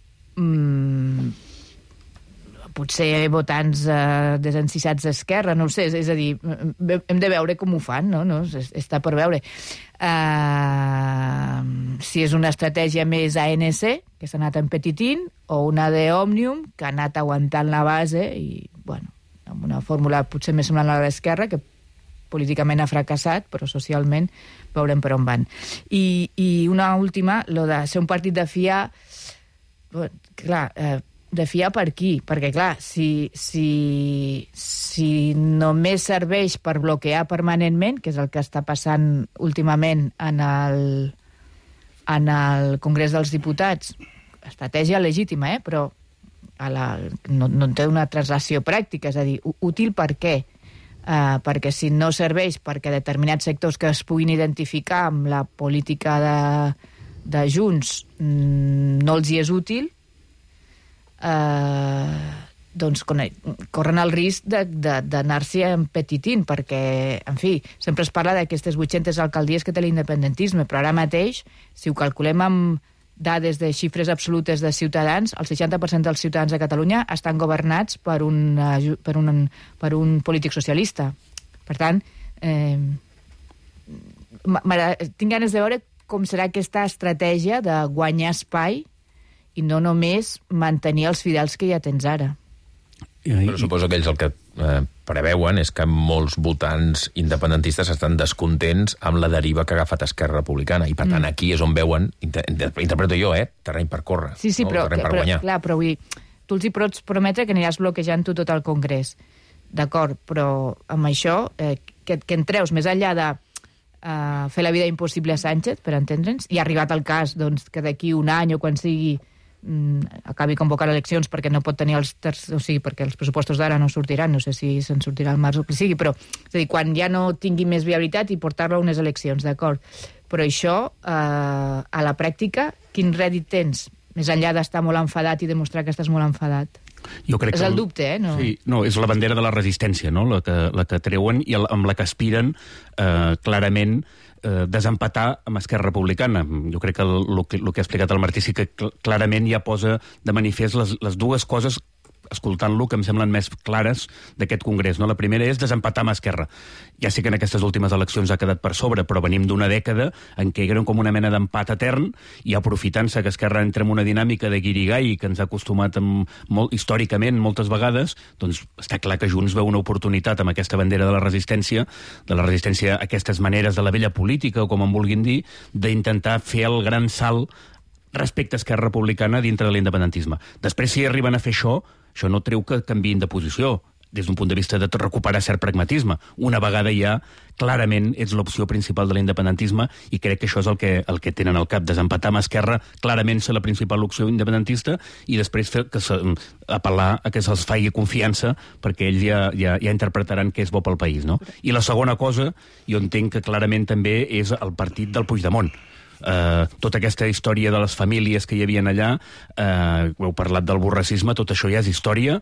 Potser votants desencisats d'Esquerra, no ho sé, és a dir, hem de veure com ho fan, no? Està per veure. Si és una estratègia més ANC, que s'ha anat empetitint, o una d'Òmnium, que ha anat aguantant la base, i, bueno, amb una fórmula potser més semblant a l'Esquerra, que políticament ha fracassat, però socialment veurem per on van. I una última, lo de ser un partit de fiar, clar, de fiar per qui? Perquè, clar, si només serveix per bloquear permanentment, que és el que està passant últimament en el Congrés dels Diputats, estratègia legítima, però no té una translació pràctica, és a dir, útil per què? Perquè si no serveix perquè determinats sectors que es puguin identificar amb la política de Junts no els hi és útil, doncs corren el risc d'anar-s'hi empetitint, perquè, en fi, sempre es parla d'aquestes 800 alcaldies que té l'independentisme, però ara mateix, si ho calculem amb dades de xifres absolutes de ciutadans, el 60% dels ciutadans de Catalunya estan governats per un polític socialista. Per tant, tinc ganes de veure com serà aquesta estratègia de guanyar espai i no només mantenir els fidels que ja tens ara. Però suposo que ells el que preveuen és que molts votants independentistes estan descontents amb la deriva que ha agafat Esquerra Republicana, i per tant aquí és on veuen, interpreto jo, terreny per córrer, sí, no? Però, terreny per guanyar. Clar, però vull dir, tu els hi pots prometre que aniràs bloquejant-ho tot al Congrés, d'acord, però amb això, que en treus més enllà de fer la vida impossible a Sánchez, per entendre'ns, i ha arribat el cas doncs, que d'aquí un any o quan sigui acabi convocant eleccions perquè no pot tenir perquè els pressupostos d'ara no sortiran, no sé si se'n sortirà al març o que sigui, però és a dir, quan ja no tingui més viabilitat i portar-lo a unes eleccions, d'acord? Però això, a la pràctica, quin rèdit tens? Més enllà d'estar molt enfadat i demostrar que estàs molt enfadat. Jo crec és el dubte, No? Sí, no, és la bandera de la resistència, no? la que treuen i amb la que aspiren clarament desempatar amb Esquerra Republicana. Jo crec que el que ha explicat el Martí sí que clarament ja posa de manifest les dues coses, escoltant-lo, que em semblen més clares d'aquest Congrés. No? La primera és desempatar amb Esquerra. Ja sé que en aquestes últimes eleccions ha quedat per sobre, però venim d'una dècada en què eren com una mena d'empat etern, i aprofitant-se que Esquerra entra en una dinàmica de guirigall que ens ha acostumat històricament moltes vegades, doncs està clar que Junts veu una oportunitat amb aquesta bandera de la resistència a aquestes maneres de la vella política, o com en vulguin dir, d'intentar fer el gran salt respecte a Esquerra Republicana dintre de l'independentisme. Després, si arriben a fer això no treu que canviïn de posició, des d'un punt de vista de recuperar cert pragmatisme. Una vegada ja, clarament, és l'opció principal de l'independentisme, i crec que això és el que tenen al cap, desempatar amb Esquerra, clarament ser la principal opció independentista, i després apel·lar a que se'ls faci confiança, perquè ells ja interpretaran què és bo pel país. No? I la segona cosa, jo entenc que clarament també és el partit del Puigdemont. Tota aquesta història de les famílies que hi havia allà, heu parlat del borracisme, tot això ja és història,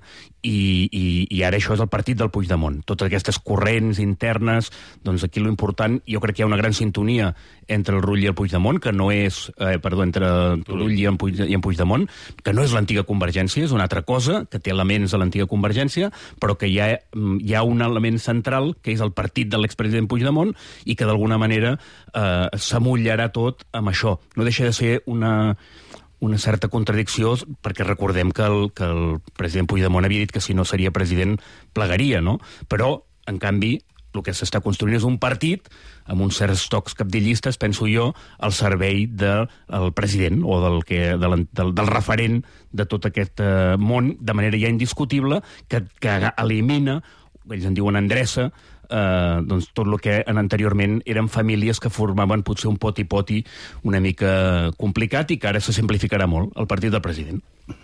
i ara això és el partit del Puigdemont. Totes aquestes corrents internes, doncs aquí l'important, jo crec que hi ha una gran sintonia entre el Rull i el Puigdemont, que no és, entre Rull i en Puigdemont, que no és l'antiga Convergència, és una altra cosa, que té elements de l'antiga Convergència, però que hi ha un element central, que és el partit de l'expresident Puigdemont, i que d'alguna manera s'amullarà tot amb això. No deixa de ser una certa contradicció, perquè recordem que el president Puigdemont havia dit que si no seria president plegaria, no? Però, en canvi, el que s'està construint és un partit amb uns certs tocs capdillistes, penso jo, al servei del president o del referent de tot aquest món, de manera ja indiscutible, que elimina, ells en diuen endreça, doncs tot el que anteriorment eren famílies que formaven potser un poti-poti una mica complicat, i que ara se simplificarà molt el partit del president.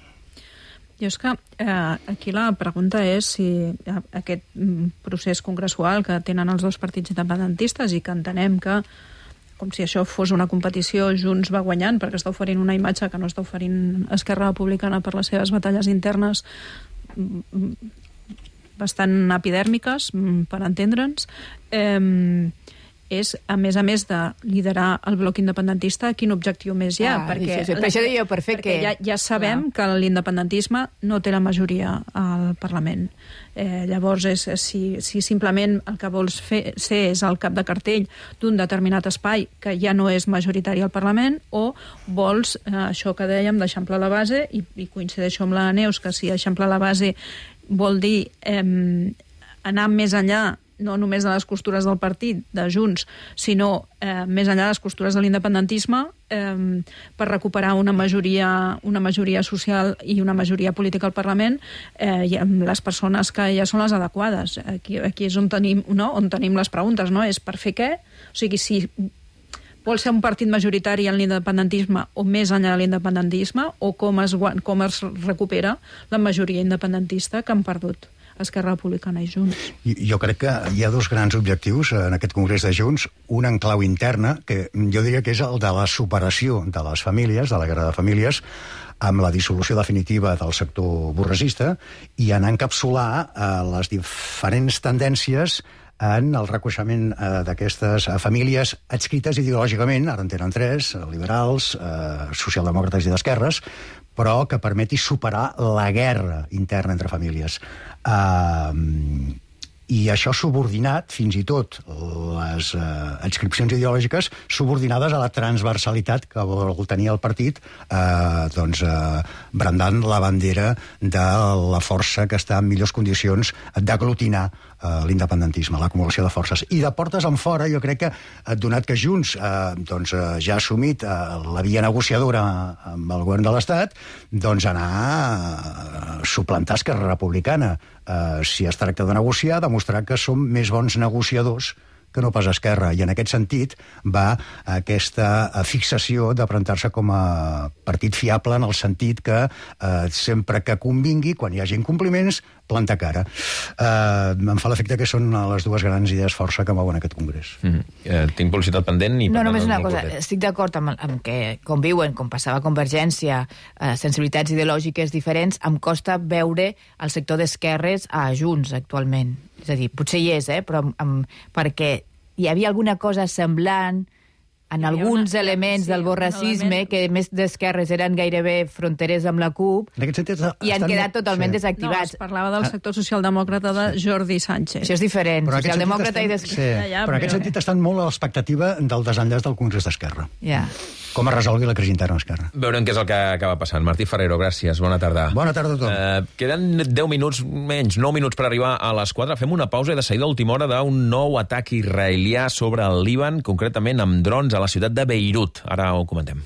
Jo és que aquí la pregunta és si aquest procés congressual que tenen els dos partits independentistes, i que entenem que com si això fos una competició, Junts va guanyant perquè està oferint una imatge que no està oferint Esquerra Republicana per les seves batalles internes bastant epidèrmiques, per entendre'ns, és, a més de liderar el bloc independentista, quin objectiu més hi ha? Per això deia perfecte. Perquè ja sabem que l'independentisme no té la majoria al Parlament. Llavors, si simplement el que vols ser és el cap de cartell d'un determinat espai que ja no és majoritari al Parlament, o vols, això que dèiem, d'eixamplar la base, i coincideixo amb la Neus, que si eixamplar la base vol dir anar més enllà, no només de les costures del partit, de Junts, sinó més enllà de les costures de l'independentisme, per recuperar una majoria social i una majoria política al Parlament, i amb les persones que ja són les adequades. Aquí és on tenim les preguntes, no? És per fer què? O sigui, si vol ser un partit majoritari en l'independentisme o més enllà de l'independentisme, o com es recupera la majoria independentista que han perdut Esquerra Republicana i Junts. Jo crec que hi ha dos grans objectius en aquest Congrés de Junts. Un en clau interna, que jo diria que és el de la superació de les famílies, de la guerra de famílies, amb la dissolució definitiva del sector burguesista i en encapsular les diferents tendències en el reconeixement d'aquestes famílies adscrites ideològicament, ara en tenen 3, liberals, socialdemòcrates i d'esquerres, però que permeti superar la guerra interna entre famílies. I això subordinat, fins i tot les adscripcions ideològiques, subordinades a la transversalitat que vol tenir el partit, brandant la bandera de la força que està en millors condicions d'aglutinar l'independentisme, l'acumulació de forces. I de portes en fora, jo crec que, donat que Junts ja ha assumit la via negociadora amb el govern de l'Estat, doncs anar a suplantar Esquerra Republicana. Si es tracta de negociar, demostrar que som més bons negociadors que no pas Esquerra, i en aquest sentit va aquesta fixació de presentar-se com a partit fiable en el sentit que sempre que convingui, quan hi hagi incompliments, planta cara. Em fa l'efecte que són les dues grans idees força que mouen aquest congrés. Tinc publicitat pendent i... No, només una cosa. Estic d'acord amb que conviuen, com passava a Convergència, sensibilitats ideològiques diferents. Em costa veure el sector d'esquerres a Junts actualment. És a dir, potser hi és, però perquè hi havia alguna cosa semblant en alguns elements del borracisme que més d'esquerres eren gairebé fronterers amb la CUP i han quedat totalment desactivats. No, es parlava del sector socialdemòcrata de Jordi Sánchez. Això és diferent, socialdemòcrata i d'esquerra. Però en aquest sentit estan molt a l'expectativa del desenllaç del Congrés d'Esquerra. Com es resolgui la crisi interna a Esquerra. Veurem què és el que acaba passant. Martí Ferrero, gràcies. Bona tarda. Bona tarda a tothom. Queden 10 minuts menys, 9 minuts per arribar a les 4. Fem una pausa i de seguida a última hora d'un nou atac israelià sobre el Líban, concretament amb drons a la ciutat de Beirut. Ara ho comentem.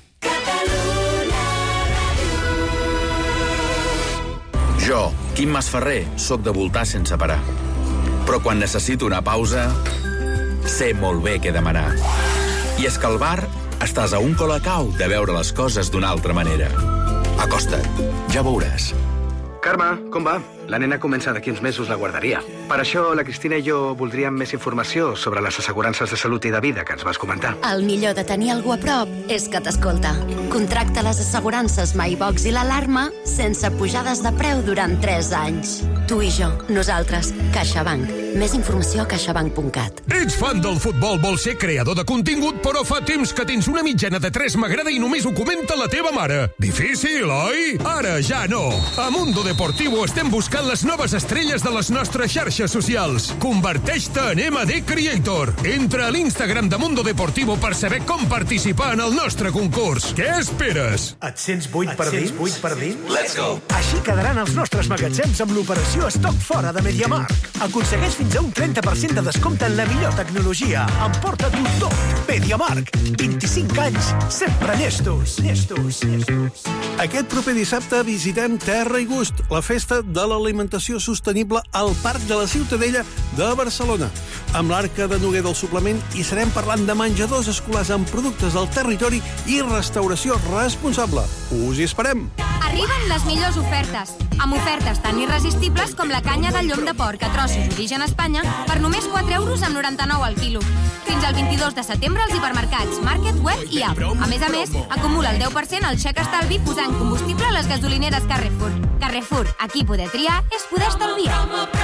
Jo, Quim Masferrer, sóc de voltar sense parar. Però quan necessito una pausa, sé molt bé què demanar. I és que al bar estàs a un colacau de veure les coses d'una altra manera. Acosta't, ja veuràs. Carme, com va? La nena comença d'aquí uns mesos la guarderia. Per això la Cristina i jo voldríem més informació sobre les assegurances de salut i de vida que ens vas comentar. El millor de tenir algú a prop és que t'escolta. Contracta les assegurances MyBox i l'alarma sense pujades de preu durant 3 anys. Tu i jo, nosaltres, CaixaBank. Més informació a caixabank.cat. Ets fan del futbol, vols ser creador de contingut, però fa temps que tens una mitjana de 3 m'agrada i només ho comenta la teva mare. Difícil, oi? Ara ja no. A Mundo Deportivo estem buscant les noves estrelles de les nostres xarxes socials. Converteix-te en MD Creator. Entra a l'Instagram de Mundo Deportivo per saber com participar en el nostre concurs. Què esperes? Et sents buit per dins? Let's go! Així quedaran els nostres magatzems amb l'operació Estoc Fora de MediaMarkt. Aconsegueix fins a un 30% de descompte en la millor tecnologia. Emporta-t'ho tot. MediaMarkt. 25 anys, sempre llestos. Aquest proper dissabte visitem Terra i Gust, la festa de l'alimentació sostenible al Parc de la Ciutadella de Barcelona. Amb l'Arca de Noguer del Suplement hi serem parlant de menjadors escolars amb productes del territori i restauració responsable. Us hi esperem! Arriben les millors ofertes, amb ofertes tan irresistibles com la canya de llom de porc a trossos d'origen Espanya per només 4,99 € al quilo. Fins al 22 de setembre als hipermercats, Market, Web i App. A més, acumula el 10% al xec estalvi posant combustible a les gasolineres Carrefour. Carrefour, aquí poder triar és poder estalviar.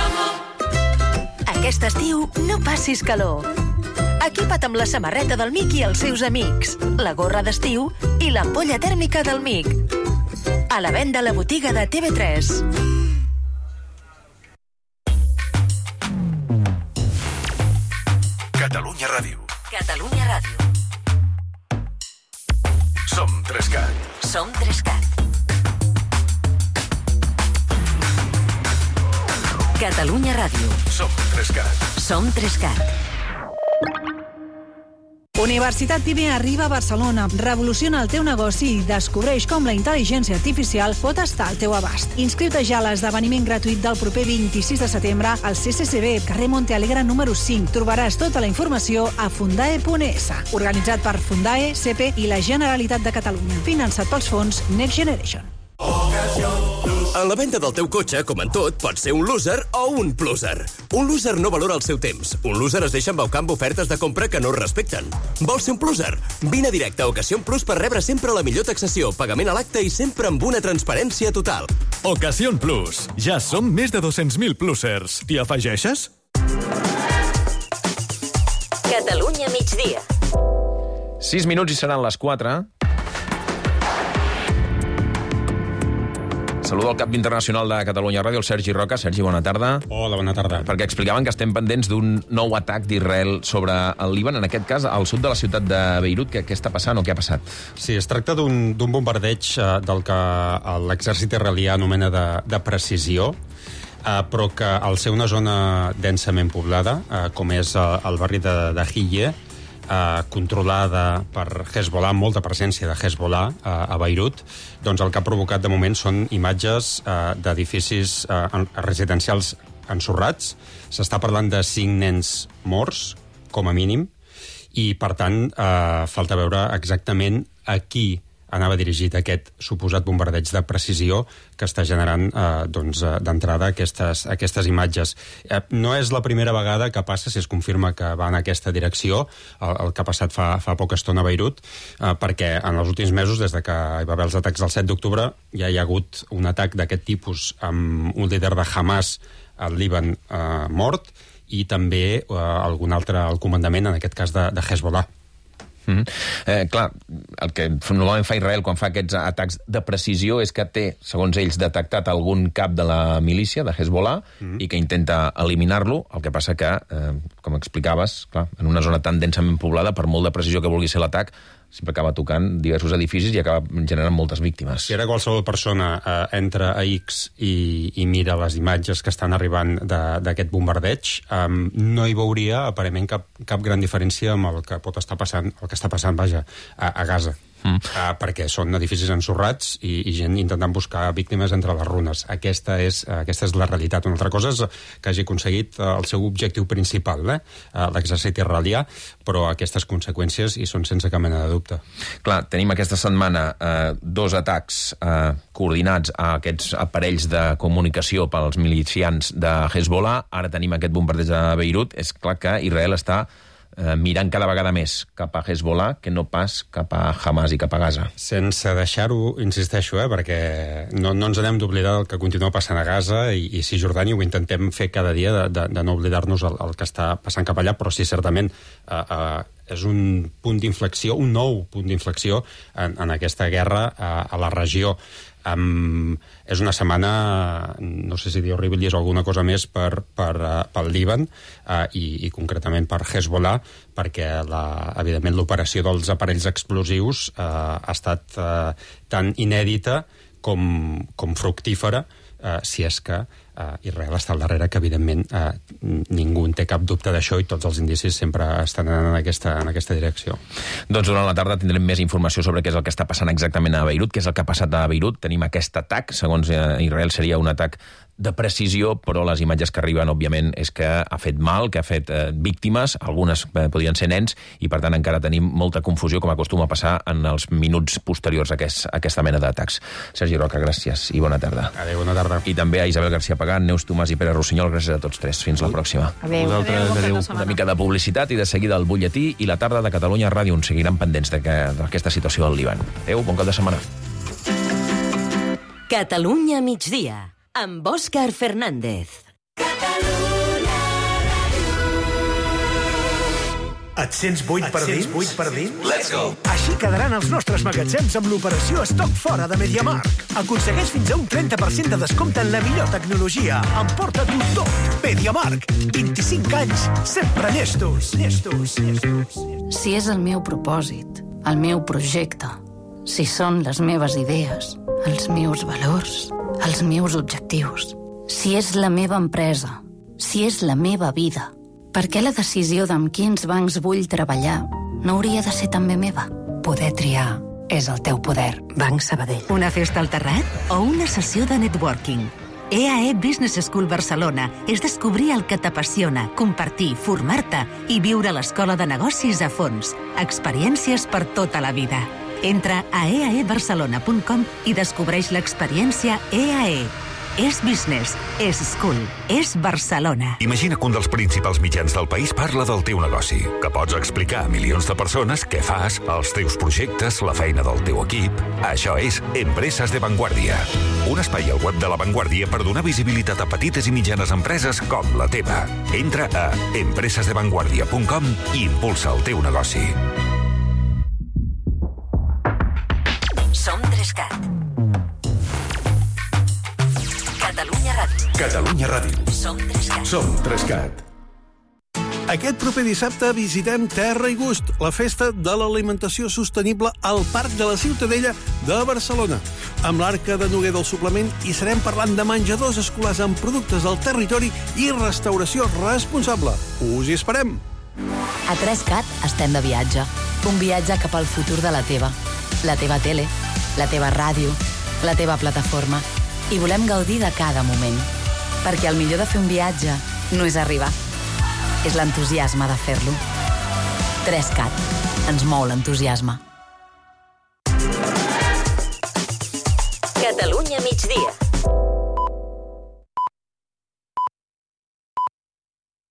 Aquest estiu no passis calor. Equipa't amb la samarreta del MIC i els seus amics, la gorra d'estiu i l'ampolla tèrmica del MIC. A la venda a la botiga de TV3. Catalunya Ràdio. Catalunya Ràdio. Som 3CAT. Som 3CAT. Catalunya Ràdio. Som 3CAT. Som 3CAT. Universitat PIME arriba a Barcelona. Revoluciona el teu negoci i descobreix com la intel·ligència artificial pot estar al teu abast. Inscriu-te ja a l'esdeveniment gratuït del proper 26 de setembre al CCCB, carrer Monte Alegre número 5. Trobaràs tota la informació a fundae.es. Organitzat per Fundae, CP i la Generalitat de Catalunya. Finançat pels fons Next Generation. En la venda del teu cotxe, com en tot, pots ser un loser o un pluser. Un loser no valora el seu temps. Un loser es deixa embaucar amb ofertes de compra que no respecten. Vols ser un pluser? Vine a directe a Ocasión Plus per rebre sempre la millor taxació, pagament a l'acte i sempre amb una transparència total. Ocasión Plus. Ja som més de 200.000 plusers. T'hi afegeixes? Catalunya migdia. 6 minuts i seran les 4. Saludo al cap internacional de Catalunya Ràdio, el Sergi Roca. Sergi, bona tarda. Hola, bona tarda. Perquè explicaven que estem pendents d'un nou atac d'Israel sobre el Líban, en aquest cas al sud de la ciutat de Beirut. Què està passant o què ha passat? Sí, es tracta d'un bombardeig del que l'exèrcit israelià anomena de precisió, però que al ser una zona densament poblada, com és el barri de Hille, controlada per Hezbollah, molta presència de Hezbollah a Beirut, doncs el que ha provocat de moment són imatges d'edificis residencials ensorrats. S'està parlant de 5 nens morts, com a mínim, i per tant falta veure exactament a qui anava dirigit aquest suposat bombardeig de precisió que està generant d'entrada aquestes imatges. No és la primera vegada que passa, si es confirma que va en aquesta direcció, el que ha passat fa poca estona a Beirut, perquè en els últims mesos, des de que hi va haver els atacs del 7 d'octubre, ja hi ha hagut un atac d'aquest tipus amb un líder de Hamas al Líban mort i també algun altre al comandament, en aquest cas de Hezbollah. Clar, el que normalment fa Israel quan fa aquests atacs de precisió és que té, segons ells, detectat algun cap de la milícia, de Hezbollah, i que intenta eliminar-lo. El que passa que, com explicaves, clar, en una zona tan densament poblada, per molt de precisió que vulgui ser l'atac, sempre acaba tocant diversos edificis i acaba generant moltes víctimes. Si ara qualsevol persona entra a X i mira les imatges que estan arribant d'aquest bombardeig, no hi veuria, aparentment, cap gran diferència amb el que pot estar passant, el que està passant, a Gaza. Perquè són edificis ensorrats i gent intentant buscar víctimes entre les runes. Aquesta és la realitat. Una altra cosa és que hagi aconseguit el seu objectiu principal, l'exèrcit israelià, però aquestes conseqüències hi són sense cap mena de dubte. Clar, tenim aquesta setmana 2 atacs coordinats a aquests aparells de comunicació pels milicians de Hezbollah. Ara tenim aquest bombardeig de Beirut. És clar que Israel està mirant cada vegada més cap a Hezbollah que no pas cap a Hamas i cap a Gaza. Sense deixar-ho, insisteixo, perquè no ens anem d'oblidar del que continua passant a Gaza i Cisjordània, ho intentem fer cada dia de no oblidar-nos el que està passant cap allà, però sí, certament és un punt d'inflexió, un nou punt d'inflexió en aquesta guerra a la regió. És una setmana, no sé si dir horribilis o alguna cosa més pel Líban i concretament per Hezbollah, perquè evidentment l'operació dels aparells explosius ha estat tan inèdita com fructífera, si és que Israel està al darrere, que evidentment ningú en té cap dubte d'això i tots els indicis sempre estan en aquesta direcció. Doncs durant la tarda tindrem més informació sobre què és el que està passant exactament a Beirut, què és el que ha passat a Beirut. Tenim aquest atac, segons Israel seria un atac de precisió, però les imatges que arriben, òbviament, és que ha fet mal, que ha fet víctimes, algunes podrien ser nens, i per tant encara tenim molta confusió, com acostuma a passar en els minuts posteriors a aquesta mena d'atacs. Sergi Roca, gràcies i bona tarda. Adéu, bona tarda. I també a Isabel García Pagán, Neus Tomàs i Pere Rossinyol, gràcies a tots tres. Fins la pròxima. Adéu. Una mica de publicitat i de seguida el butlletí i la tarda de Catalunya Ràdio, on seguiran pendents d'aquesta situació del Líban. Adéu, bon cap de setmana. Catalunya migdia, amb Òscar Fernández. Et sents buit per dins? Let's go! Així quedaran els nostres magatzems amb l'operació Estoc Fora de MediaMarkt. Aconsegueix fins a un 30% de descompte en la millor tecnologia. Emporta-t'ho tot. MediaMarkt, 25 anys, sempre llestos. Si és el meu propòsit, el meu projecte, si són les meves idees, els meus valors, els meus objectius, si és la meva empresa, si és la meva vida, per què la decisió d'amb quins bancs vull treballar no hauria de ser també meva? Poder triar és el teu poder. Banc Sabadell. Una festa al terrat o una sessió de networking? EAE Business School Barcelona és descobrir el que t'apassiona, compartir, formar-te i viure l'escola de negocis a fons. Experiències per tota la vida. Entra a eaebarcelona.com i descobreix l'experiència EAE. És business, és school, és Barcelona. Imagina que un dels principals mitjans del país parla del teu negoci, que pots explicar a milions de persones què fas, els teus projectes, la feina del teu equip. Això és Empreses de Vanguardia. Un espai al web de La Vanguardia per donar visibilitat a petites i mitjanes empreses com la teva. Entra a empresesdevanguardia.com i impulsa el teu negoci. Som 3CAT. Catalunya Ràdio. Catalunya Ràdio. Som 3CAT. Som 3CAT. Aquest proper dissabte visitem Terra i Gust, la festa de l'alimentació sostenible al Parc de la Ciutadella de Barcelona. Amb l'Arca de Noguer del Suplement hi serem parlant de menjadors escolars amb productes del territori i restauració responsable. Us hi esperem! A 3CAT estem de viatge. Un viatge cap al futur de la teva tele, la teva ràdio, la teva plataforma. I volem gaudir de cada moment. Perquè el millor de fer un viatge no és arribar. És l'entusiasme de fer-lo. 3CAT. Ens mou l'entusiasme. Catalunya migdia.